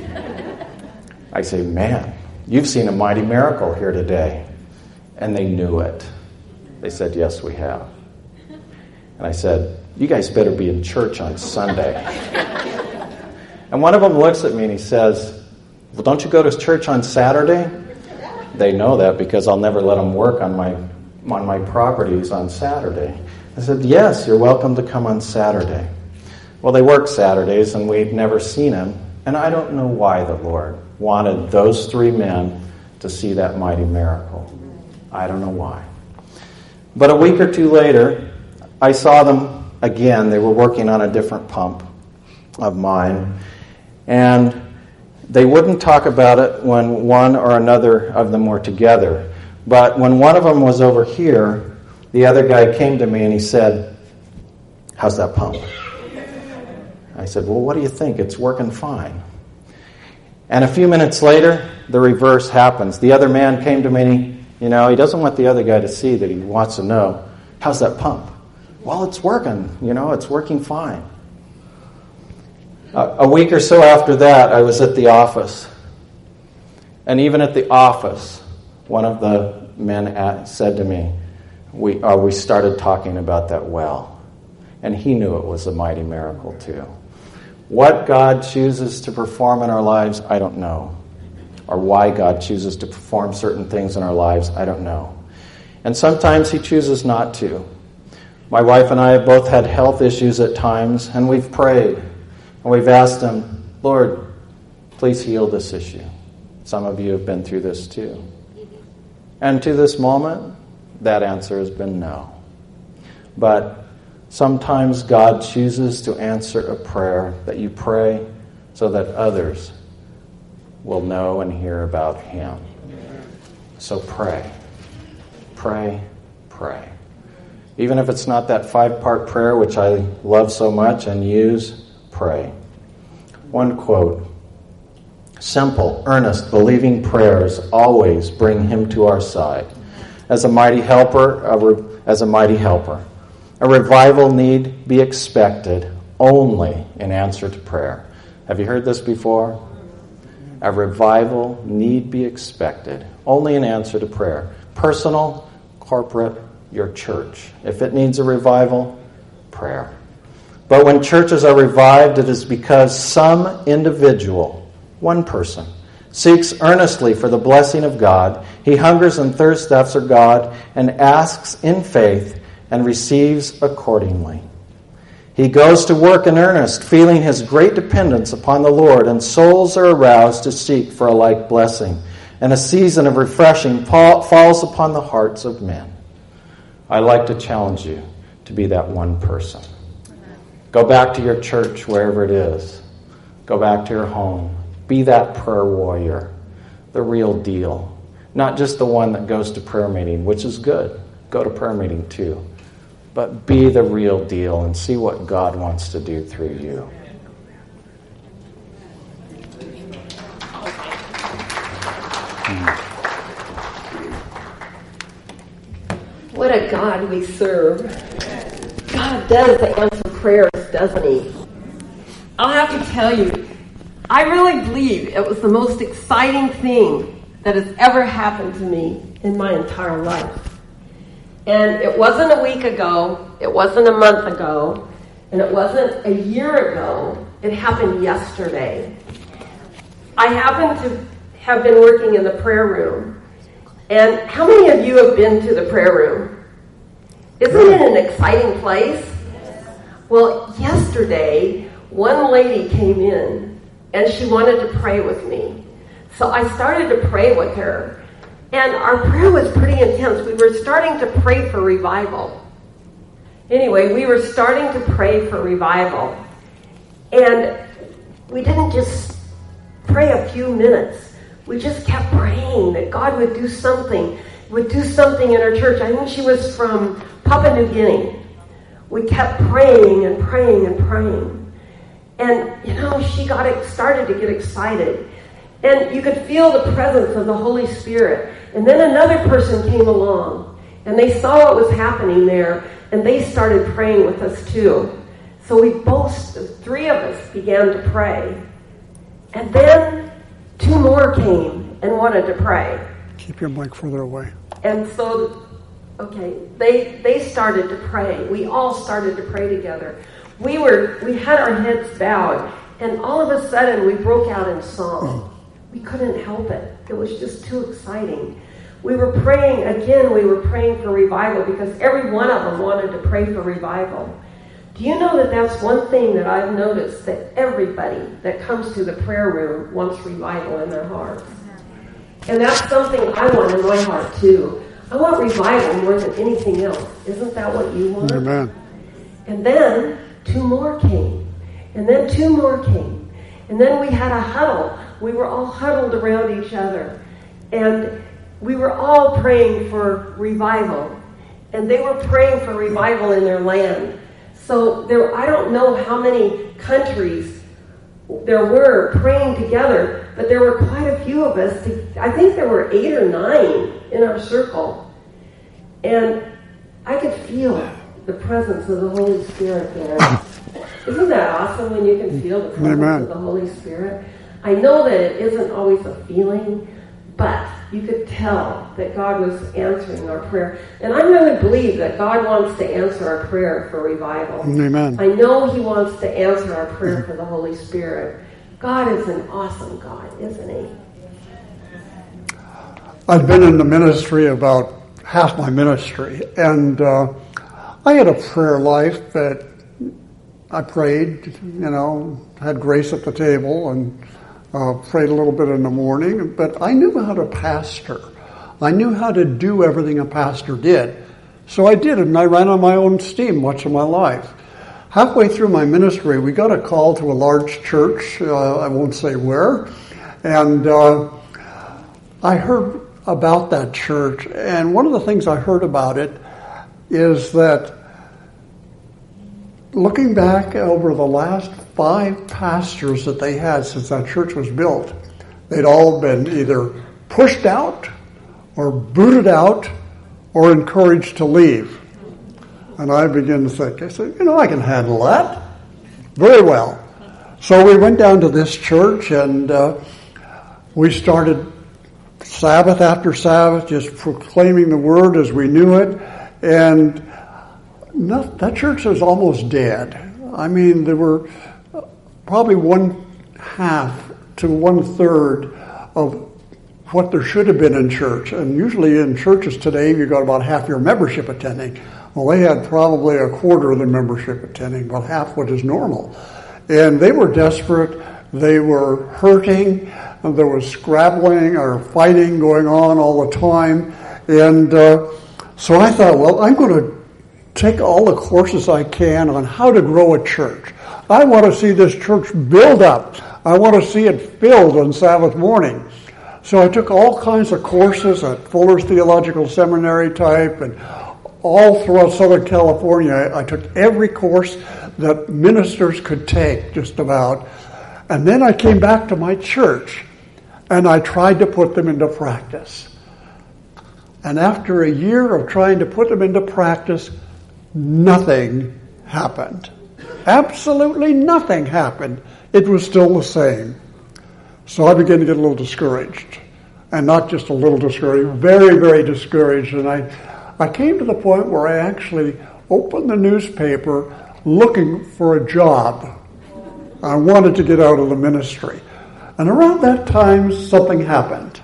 I say, man, you've seen a mighty miracle here today. And they knew it. They said, yes, we have. And I said, you guys better be in church on Sunday. And one of them looks at me and he says, well, don't you go to church on Saturday? They know that because I'll never let them work on my on my properties on Saturday. I said, yes, you're welcome to come on Saturday. Well, they work Saturdays and we'd never seen him. And I don't know why the Lord wanted those three men to see that mighty miracle. I don't know why. But a week or two later, I saw them again. They were working on a different pump of mine. And they wouldn't talk about it when one or another of them were together. But when one of them was over here, the other guy came to me and he said, how's that pump? I said, well, what do you think? It's working fine. And a few minutes later, the reverse happens. The other man came to me and he, you know, he doesn't want the other guy to see that he wants to know, how's that pump? Well, it's working. You know, it's working fine. Uh, a week or so after that, I was at the office. And even at the office, one of the men at, said to me, we, uh, we started talking about that well. And he knew it was a mighty miracle too. What God chooses to perform in our lives, I don't know. Or why God chooses to perform certain things in our lives, I don't know. And sometimes he chooses not to. My wife and I have both had health issues at times, and we've prayed. And we've asked him, Lord, please heal this issue. Some of you have been through this too. And to this moment, that answer has been no. But sometimes God chooses to answer a prayer that you pray so that others will know and hear about him. So pray. Pray, pray. Even if it's not that five-part prayer, which I love so much and use, pray. One quote. Simple, earnest, believing prayers always bring him to our side. As a mighty helper, a re- as a mighty helper. A revival need be expected only in answer to prayer. Have you heard this before? A revival need be expected only in answer to prayer. Personal, corporate, your church. If it needs a revival, prayer. But when churches are revived, it is because some individual, one person, seeks earnestly for the blessing of God. He hungers and thirsts after God and asks in faith and receives accordingly. He goes to work in earnest, feeling his great dependence upon the Lord, and souls are aroused to seek for a like blessing. And a season of refreshing falls upon the hearts of men. I'd like to challenge you to be that one person. Go back to your church, wherever it is. Go back to your home. Be that prayer warrior, the real deal. Not just the one that goes to prayer meeting, which is good. Go to prayer meeting too. But be the real deal and see what God wants to do through you. What a God we serve. God does answer prayers, doesn't he? I'll have to tell you, I really believe it was the most exciting thing that has ever happened to me in my entire life. And it wasn't a week ago, it wasn't a month ago, and it wasn't a year ago. It happened yesterday. I happen to have been working in the prayer room. And how many of you have been to the prayer room? Isn't it an exciting place? Well, yesterday, one lady came in and she wanted to pray with me. So I started to pray with her. And our prayer was pretty intense. We were starting to pray for revival. Anyway, we were starting to pray for revival. And we didn't just pray a few minutes. We just kept praying that God would do something, would do something in our church. I think she was from Papua New Guinea. We kept praying and praying and praying. And, you know, she got started to get excited. And you could feel the presence of the Holy Spirit. And then another person came along, and they saw what was happening there, and they started praying with us too. So we both, the three of us, began to pray. And then two more came and wanted to pray. Keep your mic further away. And so, okay, they they started to pray. We all started to pray together. We were we had our heads bowed, and all of a sudden we broke out in song. We couldn't help it. It was just too exciting. We were praying, again, we were praying for revival because every one of them wanted to pray for revival. Do you know that that's one thing that I've noticed, that everybody that comes to the prayer room wants revival in their hearts? And that's something I want in my heart too. I want revival more than anything else. Isn't that what you want? Amen. And then two more came. And then two more came. And then we had a huddle. We were all huddled around each other. And we were all praying for revival. And they were praying for revival in their land. So there, I don't know how many countries there were praying together, but there were quite a few of us. I think there were eight or nine in our circle. And I could feel the presence of the Holy Spirit there. Isn't that awesome when you can feel the presence Amen. Of the Holy Spirit? I know that it isn't always a feeling, but you could tell that God was answering our prayer. And I really believe that God wants to answer our prayer for revival. Amen. I know he wants to answer our prayer for the Holy Spirit. God is an awesome God, isn't he? I've been in the ministry about half my ministry, and uh, I had a prayer life that I prayed, you know, had grace at the table, and Uh, prayed a little bit in the morning, but I knew how to pastor. I knew how to do everything a pastor did. So I did it, and I ran on my own steam much of my life. Halfway through my ministry, we got a call to a large church, uh, I won't say where, and uh, I heard about that church, and one of the things I heard about it is that looking back over the last five pastors that they had since that church was built, they'd all been either pushed out or booted out or encouraged to leave. And I began to think, I said, you know, I can handle that very well. So we went down to this church, and uh, we started Sabbath after Sabbath, just proclaiming the word as we knew it. And not, that church was almost dead. I mean, there were probably one half to one third of what there should have been in church. And usually in churches today, you've got about half your membership attending. Well, they had probably a quarter of the membership attending, about half what is normal. And they were desperate. They were hurting. There was scrabbling or fighting going on all the time. And uh, so I thought, well, I'm going to take all the courses I can on how to grow a church. I want to see this church build up. I want to see it filled on Sabbath morning. So I took all kinds of courses at Fuller's Theological Seminary type, and all throughout Southern California. I took every course that ministers could take, just about. And then I came back to my church, and I tried to put them into practice. And after a year of trying to put them into practice, nothing happened. Absolutely nothing happened. It was still the same. So I began to get a little discouraged. And not just a little discouraged, very, very discouraged. And I, I came to the point where I actually opened the newspaper looking for a job. I wanted to get out of the ministry. And around that time, something happened.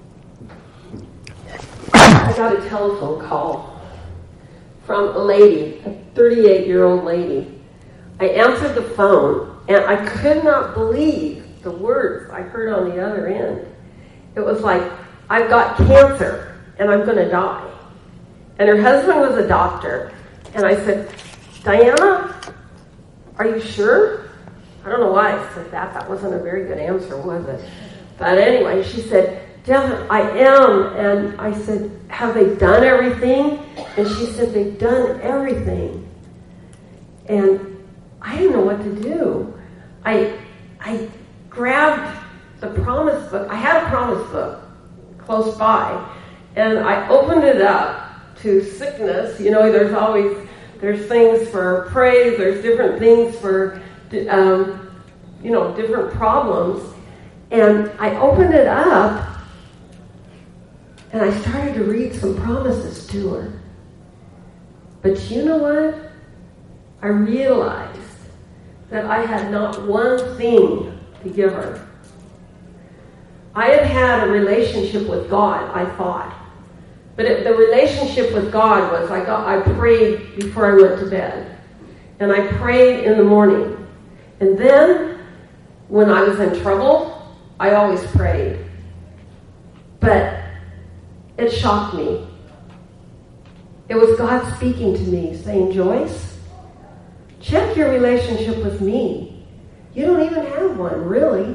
I got a telephone call from a lady, a thirty-eight-year-old lady. I answered the phone, and I could not believe the words I heard on the other end. It was like, I've got cancer, and I'm going to die. And her husband was a doctor. And I said, Diana, are you sure? I don't know why I said that. That wasn't a very good answer, was it? But anyway, she said, Definitely, I am. And I said, have they done everything? And she said, they've done everything. And I didn't know what to do. I I grabbed the promise book. I had a promise book close by. And I opened it up to sickness. You know, there's always, there's things for praise. There's different things for, um, you know, different problems. And I opened it up. And I started to read some promises to her. But you know what? I realized that I had not one thing to give her. I had had a relationship with God, I thought. But it, the relationship with God was I got I prayed before I went to bed. And I prayed in the morning. And then, when I was in trouble, I always prayed. But it shocked me. It was God speaking to me, saying, Joyce, check your relationship with me. You don't even have one, really.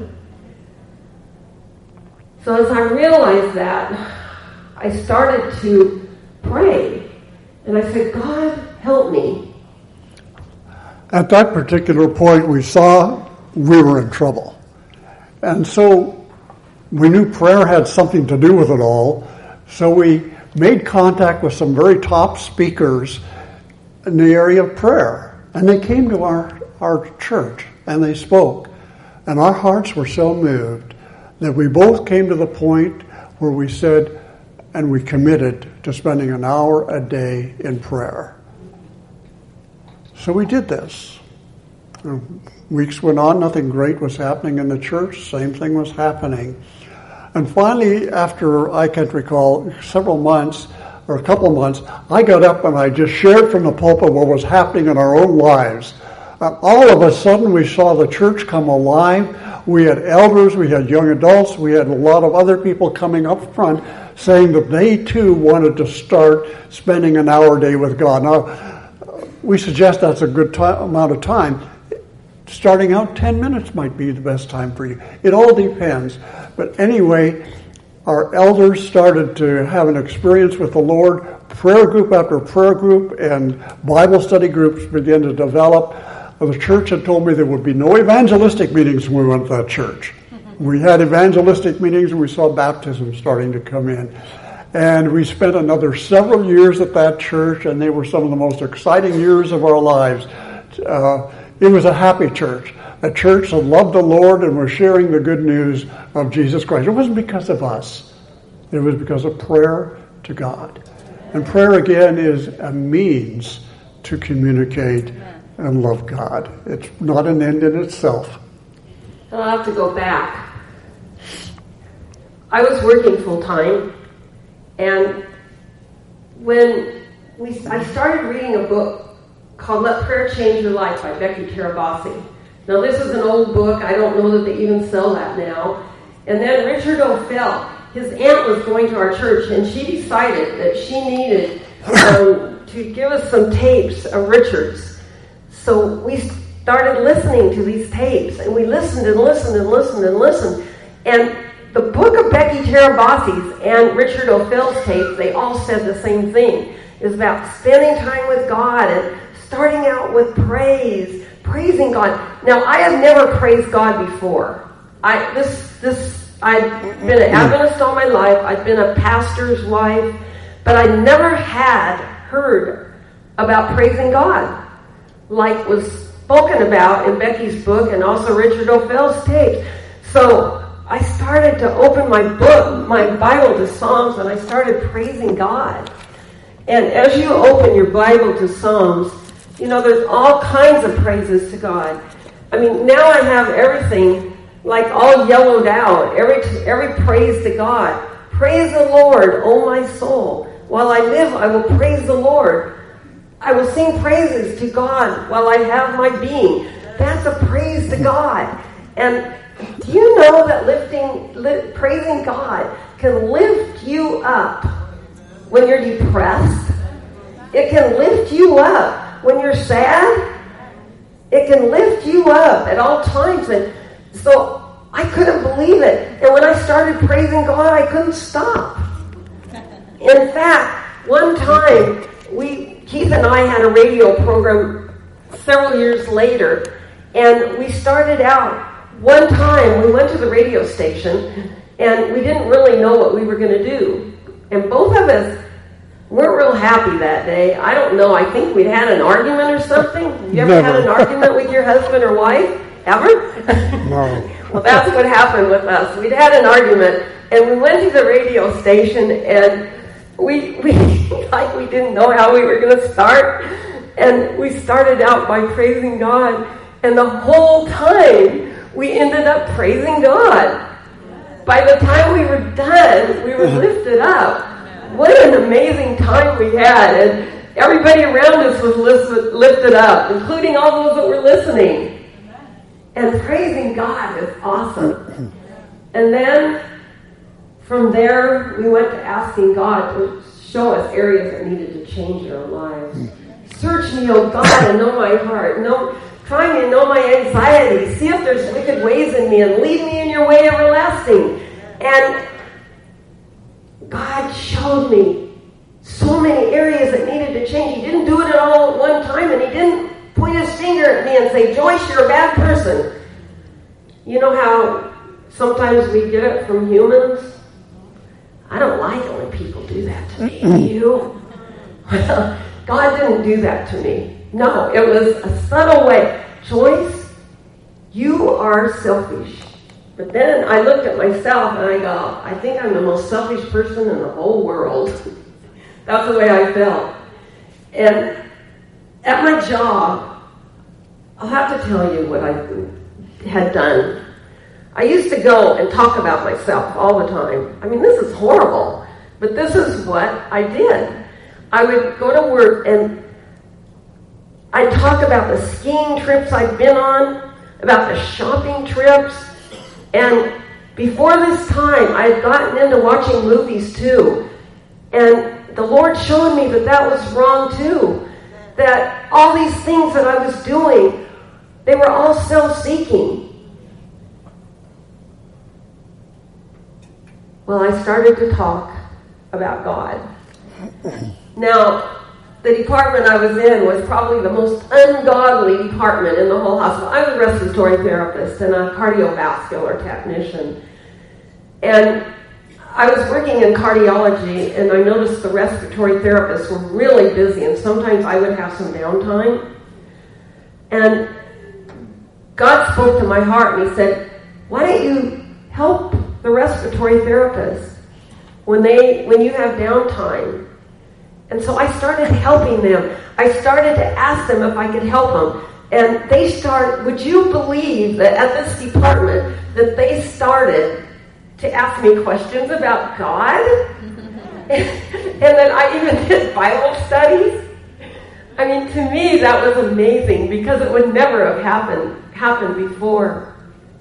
So as I realized that, I started to pray. And I said, God, help me. At that particular point, we saw we were in trouble. And so we knew prayer had something to do with it all. So we made contact with some very top speakers in the area of prayer. And they came to our, our church and they spoke. And our hearts were so moved that we both came to the point where we said, and we committed to spending an hour a day in prayer. So we did this. Weeks went on, nothing great was happening in the church. Same thing was happening. And finally, after, I can't recall, several months, or a couple of months, I got up and I just shared from the pulpit what was happening in our own lives. Uh, all of a sudden, we saw the church come alive. We had elders, we had young adults, we had a lot of other people coming up front saying that they too wanted to start spending an hour a day with God. Now, we suggest that's a good t- amount of time. Starting out, ten minutes might be the best time for you. It all depends. But anyway, our elders started to have an experience with the Lord. Prayer group after prayer group and Bible study groups began to develop. The church had told me there would be no evangelistic meetings when we went to that church. We had evangelistic meetings and we saw baptism starting to come in. And we spent another several years at that church, and they were some of the most exciting years of our lives. Uh, it was a happy church, a church that loved the Lord and was sharing the good news of Jesus Christ. It wasn't because of us. It was because of prayer to God. And prayer, again, is a means to communicate and love God. It's not an end in itself. I'll have to go back. I was working full-time, and when we, I started reading a book called Let Prayer Change Your Life by Becky Tirabassi. Now, this is an old book. I don't know that they even sell that now. And then Richard O'Fell, his aunt was going to our church, and she decided that she needed um, to give us some tapes of Richard's. So we started listening to these tapes, and we listened and listened and listened and listened. And the book of Becky Tarabassi's and Richard O'Fell's tapes, they all said the same thing. It's about spending time with God and starting out with praise, praising God. Now, I have never praised God before. I this this I'd been an Adventist all my life. I'd been a pastor's wife, but I never had heard about praising God like was spoken about in Becky's book and also Richard O'Fell's tapes. So I started to open my book, my Bible to Psalms, and I started praising God. And as you open your Bible to Psalms, you know, there's all kinds of praises to God. I mean, now I have everything like all yellowed out, every every praise to God. Praise the Lord, O my soul. While I live, I will praise the Lord. I will sing praises to God while I have my being. That's a praise to God. And do you know that lifting, li- praising God can lift you up when you're depressed? It can lift you up when you're sad. It can lift you up at all times. And so I couldn't believe it. And when I started praising God, I couldn't stop. In fact, one time, we Keith and I had a radio program several years later, and we started out, one time we went to the radio station, and we didn't really know what we were going to do. And both of us weren't real happy that day. I don't know, I think we'd had an argument or something. You ever Never. had an argument with your husband or wife? Ever? No. Well, that's what happened with us. We'd had an argument, and we went to the radio station, and we, we like we didn't know how we were going to start. And we started out by praising God, and the whole time we ended up praising God. By the time we were done, we were lifted up. What an amazing time we had, and everybody around us was lifted up, including all those that were listening. And praising God is awesome. And then from there, we went to asking God to show us areas that needed to change in our lives. Search me, O God, and know my heart. Know, try me and know my anxiety. See if there's wicked ways in me, and lead me in your way everlasting. And God showed me so many areas that needed to change. He didn't do it all at one time, and he didn't point his finger at me and say, Joyce, you're a bad person. You know how sometimes we get it from humans? I don't like it when people do that to me. Do you? Well, God didn't do that to me. No, it was a subtle way. Joyce, you are selfish. But then I looked at myself and I go, I think I'm the most selfish person in the whole world. That's the way I felt. And at my job, I'll have to tell you what I had done. I used to go and talk about myself all the time. I mean, this is horrible, but this is what I did. I would go to work and I'd talk about the skiing trips I'd been on, about the shopping trips. And before this time, I had gotten into watching movies too. And the Lord showed me that that was wrong too. That all these things that I was doing, they were all self-seeking. Well, I started to talk about God. Now, the department I was in was probably the most ungodly department in the whole hospital. I was a respiratory therapist and a cardiovascular technician. And I was working in cardiology, and I noticed the respiratory therapists were really busy, and sometimes I would have some downtime. And God spoke to my heart, and he said, why don't you help the respiratory therapists when they when you have downtime? And so I started helping them. I started to ask them if I could help them. And they start, would you believe that at this department that they started to ask me questions about God? and, and then I even did Bible studies. I mean, to me, that was amazing because it would never have happened, happened before.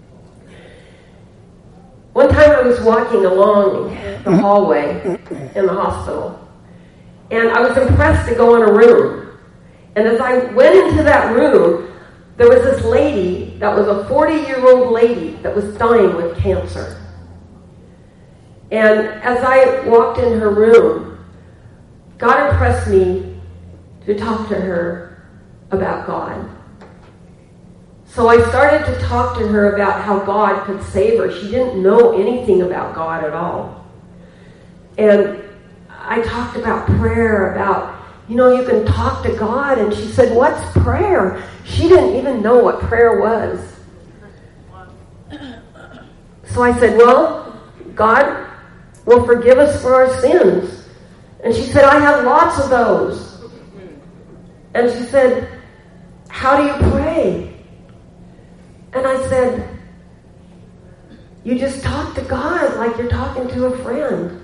One time I was walking along the hallway in the hospital, and I was impressed to go in a room. And as I went into that room, there was this lady that was a forty-year-old lady that was dying with cancer. And as I walked in her room, God impressed me to talk to her about God. So I started to talk to her about how God could save her. She didn't know anything about God at all. And I talked about prayer, about, you know, you can talk to God. And she said, what's prayer? She didn't even know what prayer was. So I said, well, God will forgive us for our sins. And she said, I have lots of those. And she said, how do you pray? And I said, you just talk to God like you're talking to a friend.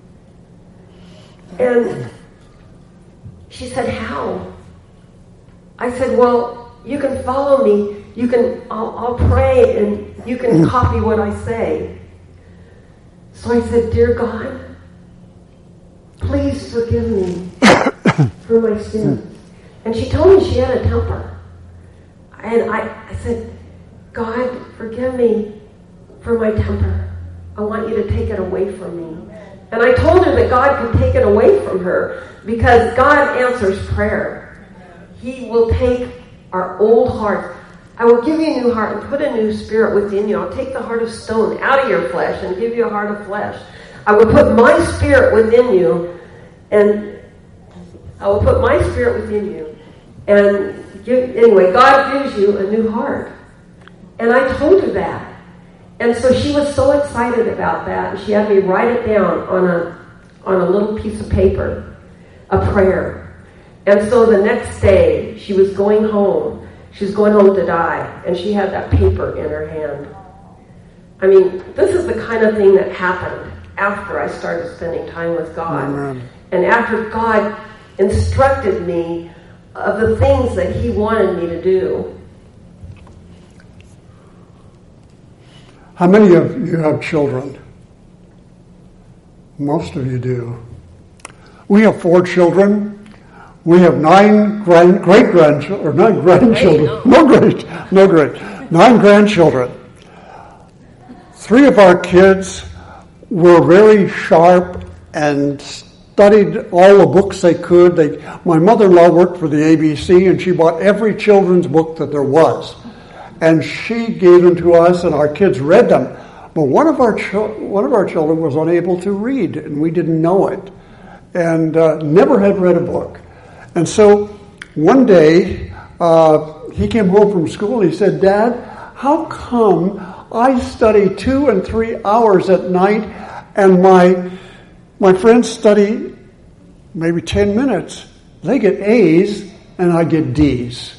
And she said, how? I said, well, you can follow me. You can, I'll, I'll pray and you can copy what I say. So I said, dear God, please forgive me for my sins. And she told me she had a temper. And I, I said, God, forgive me for my temper. I want you to take it away from me. And I told her that God could take it away from her because God answers prayer. He will take our old hearts. I will give you a new heart and put a new spirit within you. I'll take the heart of stone out of your flesh and give you a heart of flesh. I will put my spirit within you, and I will put my spirit within you. And give, anyway, God gives you a new heart. And I told her that. And so she was so excited about that. And she had me write it down on a on a little piece of paper, a prayer. And so the next day, she was going home. She was going home to die. And she had that paper in her hand. I mean, this is the kind of thing that happened after I started spending time with God. Amen. And after God instructed me of the things that He wanted me to do. How many of you have children? Most of you do. We have four children. We have nine grand, great-grandchildren, or nine grandchildren. No great, no great. Nine grandchildren. Three of our kids were very sharp and studied all the books they could. They, my mother-in-law worked for the A B C, and she bought every children's book that there was. And she gave them to us, and our kids read them. But one of our cho- one of our children was unable to read, and we didn't know it, and uh, never had read a book. And so one day uh, he came home from school. He said, "Dad, how come I study two and three hours at night, and my my friends study maybe ten minutes? They get A's, and I get D's."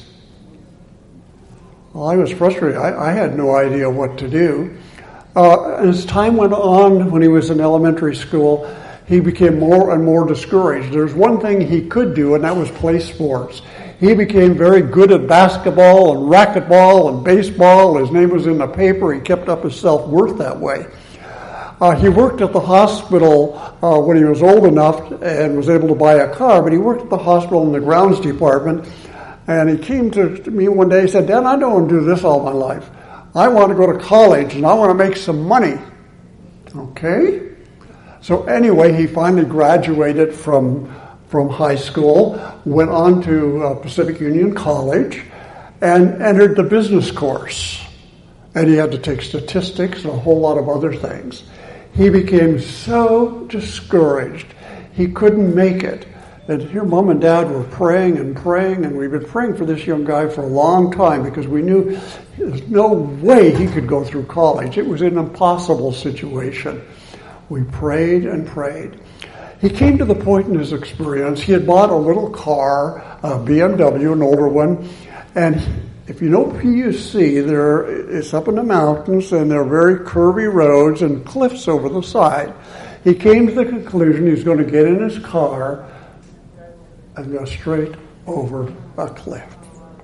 Well, I was frustrated. I, I had no idea what to do. Uh, as time went on, when he was in elementary school, he became more and more discouraged. There's one thing he could do, and that was play sports. He became very good at basketball and racquetball and baseball. His name was in the paper. He kept up his self-worth that way. Uh, he worked at the hospital uh, when he was old enough and was able to buy a car, but he worked at the hospital in the grounds department. And he came to me one day and said, "Dad, I don't want to do this all my life. I want to go to college and I want to make some money." Okay. So anyway, he finally graduated from from high school, went on to uh, Pacific Union College, and entered the business course. And he had to take statistics and a whole lot of other things. He became so discouraged. He couldn't make it. And here Mom and Dad were praying and praying, and we've been praying for this young guy for a long time because we knew there's no way he could go through college. It was an impossible situation. We prayed and prayed. He came to the point in his experience, he had bought a little car, a B M W, an older one, and if you know P U C, there it's up in the mountains, and there are very curvy roads and cliffs over the side. He came to the conclusion he was going to get in his car and go straight over a cliff.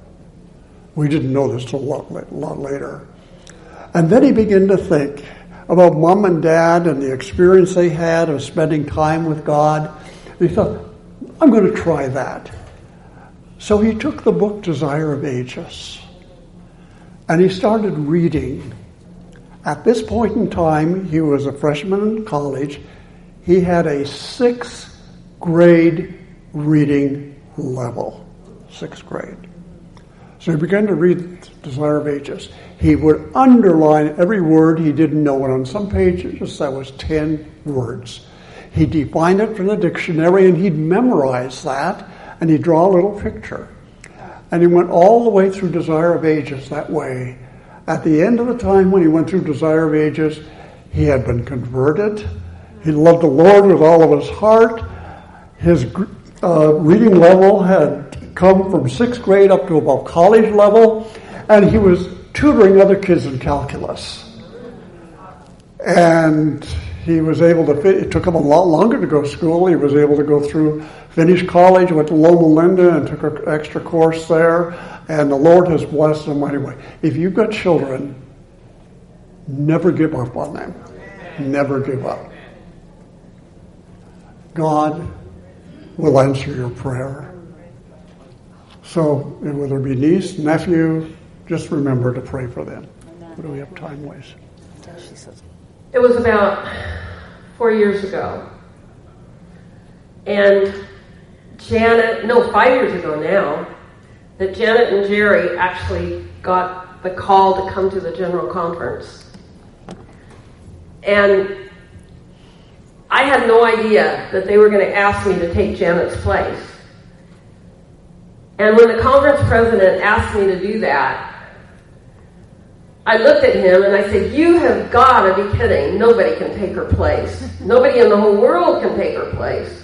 We didn't know this till a lot, a lot later. And then he began to think about Mom and Dad and the experience they had of spending time with God. And he thought, I'm going to try that. So he took the book Desire of Ages, and he started reading. At this point in time, he was a freshman in college. He had a sixth grade reading level, sixth grade. So he began to read Desire of Ages. He would underline every word he didn't know, and on some pages that was ten words. He'd define it from the dictionary, and he'd memorize that, and he'd draw a little picture. And he went all the way through Desire of Ages that way. At the end of the time when he went through Desire of Ages, he had been converted. He loved the Lord with all of his heart. His uh, reading level had come from sixth grade up to about college level, and he was tutoring other kids in calculus. And he was able to, it took him a lot longer to go to school. He was able to go through, finish college, went to Loma Linda and took an extra course there. And the Lord has blessed him anyway. If you've got children, never give up on them. Never give up. God will answer your prayer. So whether it be niece, nephew, just remember to pray for them. What do we have time-wise? It was about four years ago. And Janet, no, five years ago now, that Janet and Jerry actually got the call to come to the general conference. And I had no idea that they were going to ask me to take Janet's place. And when the conference president asked me to do that, I looked at him and I said, you have got to be kidding. Nobody can take her place. Nobody in the whole world can take her place.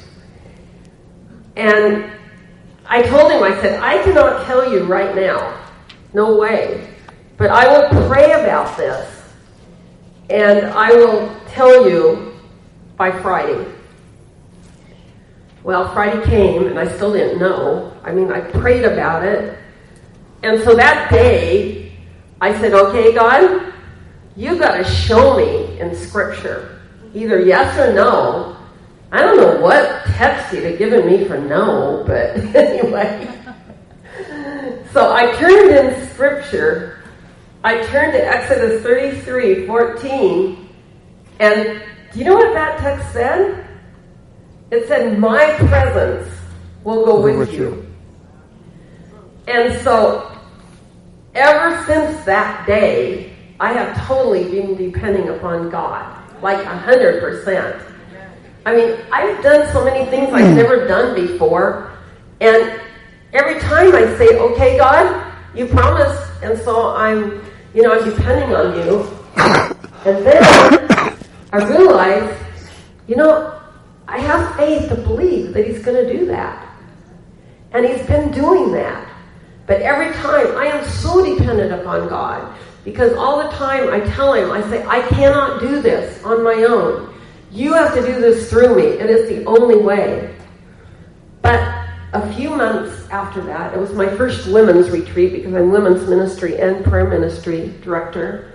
And I told him, I said, I cannot tell you right now. No way. But I will pray about this. And I will tell you by Friday. Well, Friday came and I still didn't know. I mean, I prayed about it. And so that day, I said, okay, God, you got to show me in Scripture, either yes or no. I don't know what text you'd have given me for no, but anyway. So I turned in Scripture. I turned to Exodus thirty-three fourteen, and do you know what that text said? It said, my presence will go with, with you. you. And so ever since that day, I have totally been depending upon God, like one hundred percent. I mean, I've done so many things I've never done before, and every time I say, okay, God, you promised, and so I'm, you know, I'm depending on you. And then I realize, you know, I have faith to believe that he's going to do that. And he's been doing that. But every time, I am so dependent upon God, because all the time I tell him, I say, I cannot do this on my own. You have to do this through me. It is the only way. But a few months after that, it was my first women's retreat, because I'm women's ministry and prayer ministry director.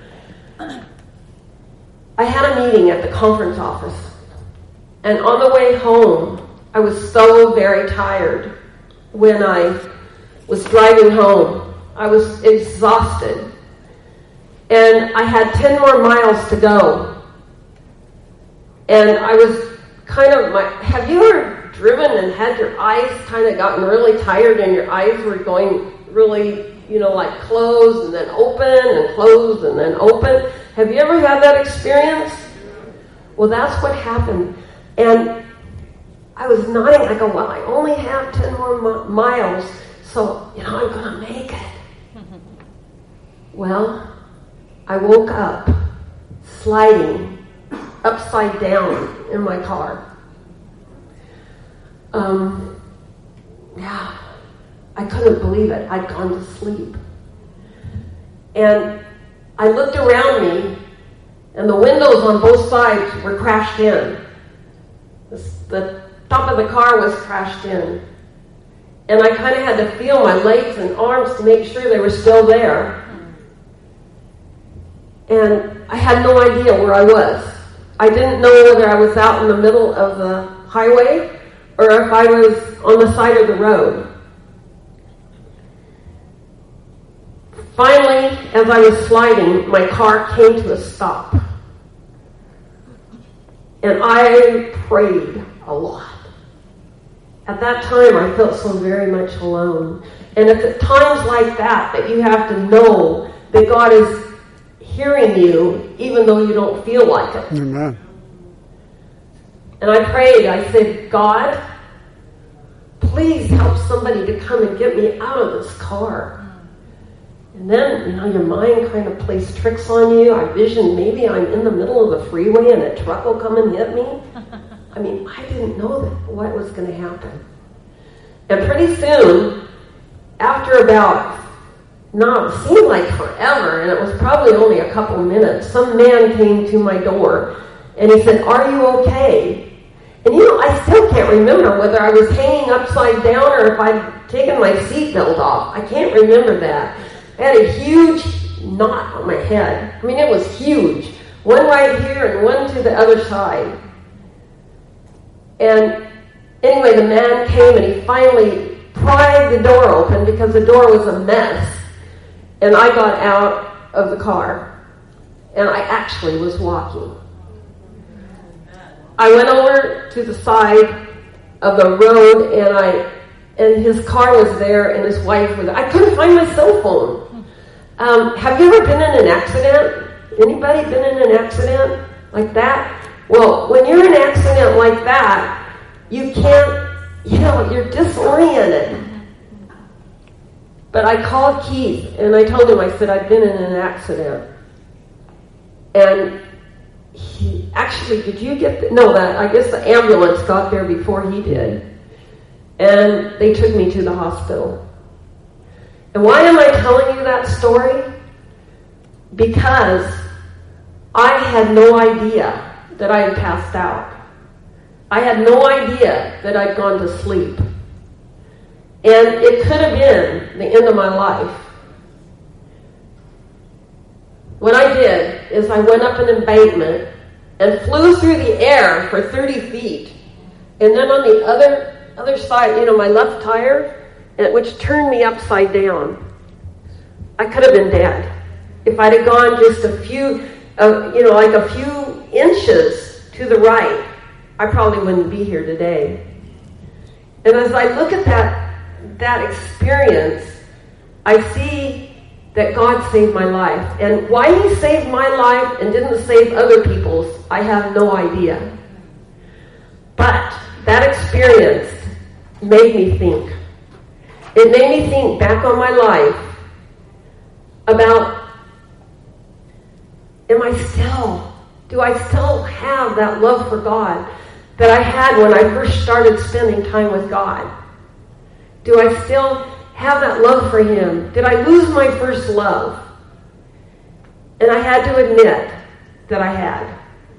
I had a meeting at the conference office. And on the way home, I was so very tired when I was driving home. I was exhausted. And I had ten more miles to go. And I was kind of, my, have you ever driven and had your eyes kind of gotten really tired and your eyes were going really, you know, like closed and then open and closed and then open? Have you ever had that experience? Well, that's what happened. And I was nodding. I go, well, I only have ten more mi- miles, so, you know, I'm going to make it. Well, I woke up sliding upside down in my car. Um, yeah, I couldn't believe it. I'd gone to sleep. And I looked around me, and the windows on both sides were crashed in. The top of the car was crashed in. And I kind of had to feel my legs and arms to make sure they were still there. And I had no idea where I was. I didn't know whether I was out in the middle of the highway or if I was on the side of the road. Finally, as I was sliding, my car came to a stop. And I prayed a lot. At that time, I felt so very much alone. And it's at times like that that you have to know that God is hearing you, even though you don't feel like it. Amen. And I prayed, I said, God, please help somebody to come and get me out of this car. And then, you know, your mind kind of plays tricks on you. I vision maybe I'm in the middle of the freeway and a truck will come and hit me. I mean, I didn't know that what was going to happen. And pretty soon, after about, no, it seemed like forever, and it was probably only a couple minutes, some man came to my door, and he said, "Are you okay?" And you know, I still can't remember whether I was hanging upside down or if I'd taken my seatbelt off. I can't remember that. I had a huge knot on my head. I mean, it was huge. One right here and one to the other side. And anyway, the man came and he finally pried the door open because the door was a mess. And I got out of the car. And I actually was walking. I went over to the side of the road and I and his car was there and his wife was there. I couldn't find my cell phone. Um, have you ever been in an accident? Anybody been in an accident like that? Well, when you're in an accident like that, you can't, you know, you're disoriented. But I called Keith and I told him, I said, I've been in an accident. And he, actually, did you get, the, no, that, I guess the ambulance got there before he did. And they took me to the hospital. And why am I telling you that story? Because I had no idea that I had passed out. I had no idea that I'd gone to sleep. And it could have been the end of my life. What I did is I went up an embankment and flew through the air for thirty feet. And then on the other other side, you know, my left tire, which turned me upside down. I could have been dead. If I'd have gone just a few, uh, you know, like a few inches to the right, I probably wouldn't be here today. And as I look at that, that experience, I see that God saved my life. And why he saved my life and didn't save other people's, I have no idea. But that experience made me think. It made me think back on my life about, am I still, do I still have that love for God that I had when I first started spending time with God? Do I still have that love for him? Did I lose my first love? And I had to admit that I had.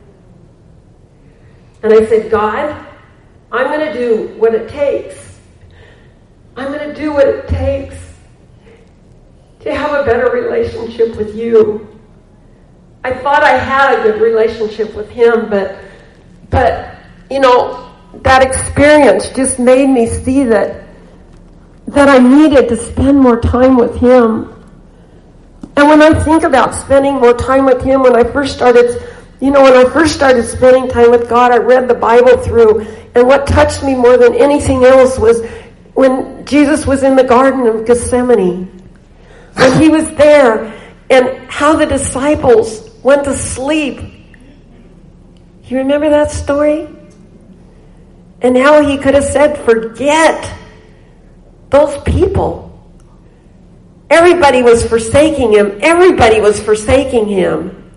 And I said, God, I'm going to do what it takes. I'm going to do what it takes to have a better relationship with you. I thought I had a good relationship with him, but, but, you know, that experience just made me see that, that I needed to spend more time with him. And when I think about spending more time with him, when I first started, you know, when I first started spending time with God, I read the Bible through, and what touched me more than anything else was when Jesus was in the Garden of Gethsemane. When he was there, and how the disciples went to sleep. You remember that story? And how he could have said, forget those people. Everybody was forsaking him. Everybody was forsaking him.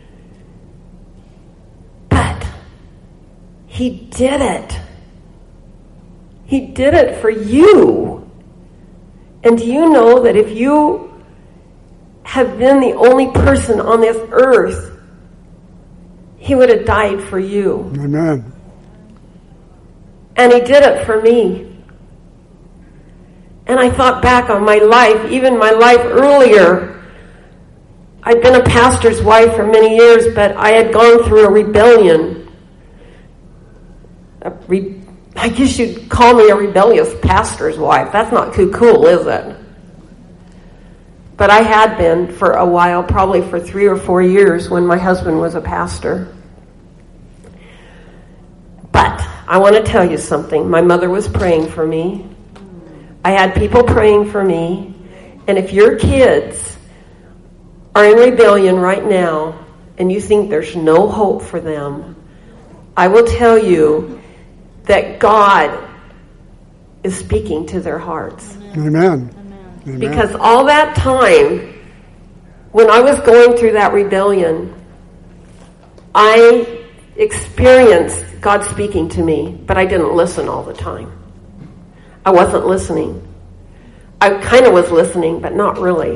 But he did it. He did it for you. And do you know that if you have been the only person on this earth, he would have died for you. Amen. And he did it for me. And I thought back on my life, even my life earlier. I'd been a pastor's wife for many years, but I had gone through a rebellion. A re- I guess you'd call me a rebellious pastor's wife. That's not too cool, is it? But I had been for a while, probably for three or four years when my husband was a pastor. But I want to tell you something. My mother was praying for me. I had people praying for me. And if your kids are in rebellion right now and you think there's no hope for them, I will tell you that God is speaking to their hearts. Amen. Amen. Because all that time, when I was going through that rebellion, I experienced God speaking to me, but I didn't listen all the time. I wasn't listening. I kind of was listening, but not really.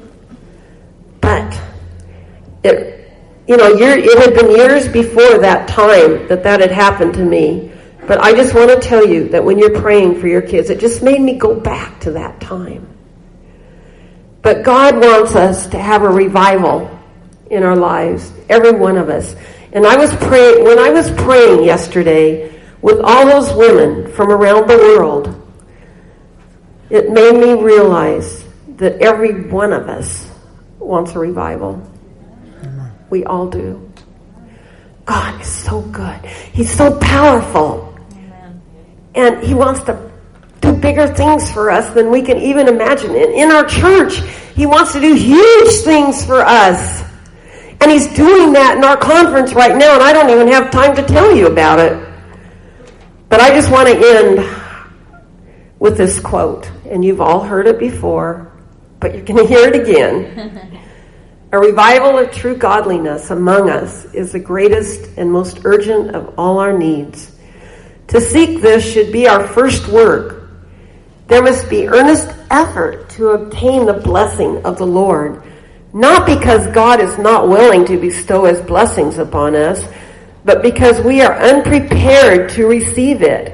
But it, you know, year, it had been years before that time that that had happened to me. But I just want to tell you that when you're praying for your kids, it just made me go back to that time. But God wants us to have a revival in our lives, every one of us. And I was praying, when I was praying yesterday with all those women from around the world, it made me realize that every one of us wants a revival. We all do. God is so good. He's so powerful. Amen. And He wants to do bigger things for us than we can even imagine. In, in our church, He wants to do huge things for us. And He's doing that in our conference right now, and I don't even have time to tell you about it. But I just want to end with this quote, and you've all heard it before, but you're going to hear it again. A revival of true godliness among us is the greatest and most urgent of all our needs. To seek this should be our first work. There must be earnest effort to obtain the blessing of the Lord, not because God is not willing to bestow His blessings upon us, but because we are unprepared to receive it.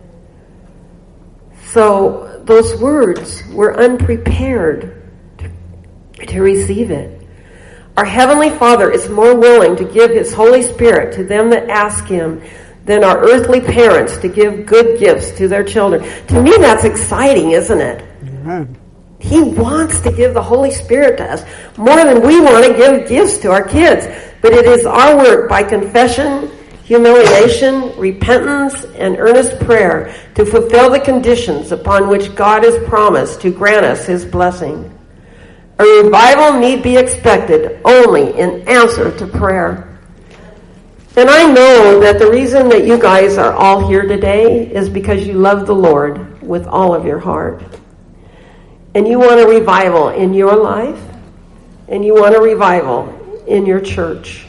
So those words, we're unprepared to, to receive it. Our Heavenly Father is more willing to give His Holy Spirit to them that ask Him than our earthly parents to give good gifts to their children. To me, that's exciting, isn't it? Amen. He wants to give the Holy Spirit to us more than we want to give gifts to our kids. But it is our work by confession, humiliation, repentance, and earnest prayer to fulfill the conditions upon which God has promised to grant us His blessing. A revival need be expected only in answer to prayer. And I know that the reason that you guys are all here today is because you love the Lord with all of your heart. And you want a revival in your life, and you want a revival in your church.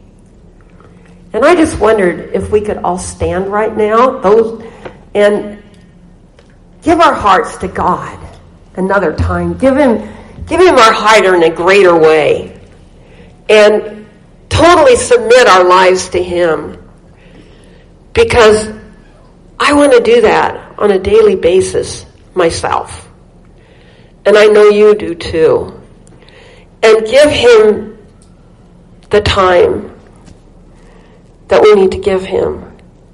And I just wondered if we could all stand right now, those, and give our hearts to God another time. Give Him, give Him our heart in a greater way, and totally submit our lives to Him. Because I want to do that on a daily basis myself. And I know you do too. And give Him the time that we need to give Him.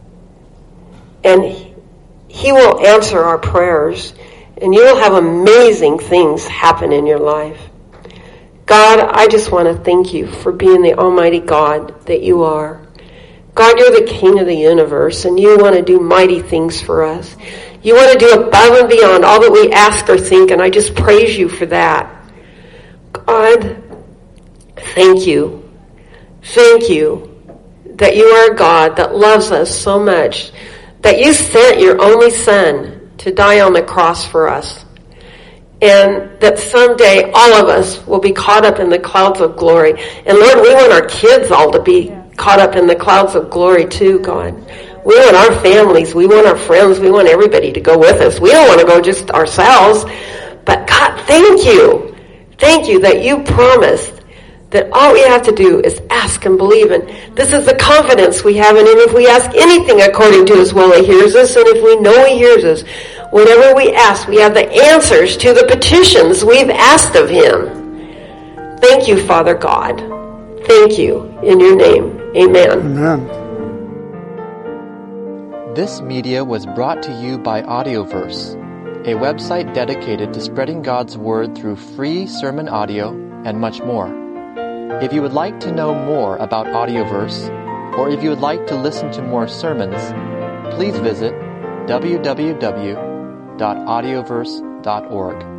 And He, he will answer our prayers. And you will have amazing things happen in your life. God, I just want to thank You for being the Almighty God that You are. God, You're the King of the universe, and You want to do mighty things for us. You want to do above and beyond all that we ask or think, and I just praise You for that. God, thank You. Thank You that You are a God that loves us so much, that You sent Your only Son to die on the cross for us, and that someday all of us will be caught up in the clouds of glory. And Lord, we want our kids all to be caught up in the clouds of glory too, God. We want our families, we want our friends, we want everybody to go with us. We don't want to go just ourselves. But God, thank You. Thank You that You promised that all we have to do is ask and believe. And this is the confidence we have in Him. If we ask anything according to His will, He hears us. And if we know He hears us, whatever we ask, we have the answers to the petitions we've asked of Him. Thank You, Father God. Thank You. In Your name, amen. Amen. This media was brought to you by Audioverse, a website dedicated to spreading God's Word through free sermon audio and much more. If you would like to know more about Audioverse, or if you would like to listen to more sermons, please visit w w w dot audioverse dot org.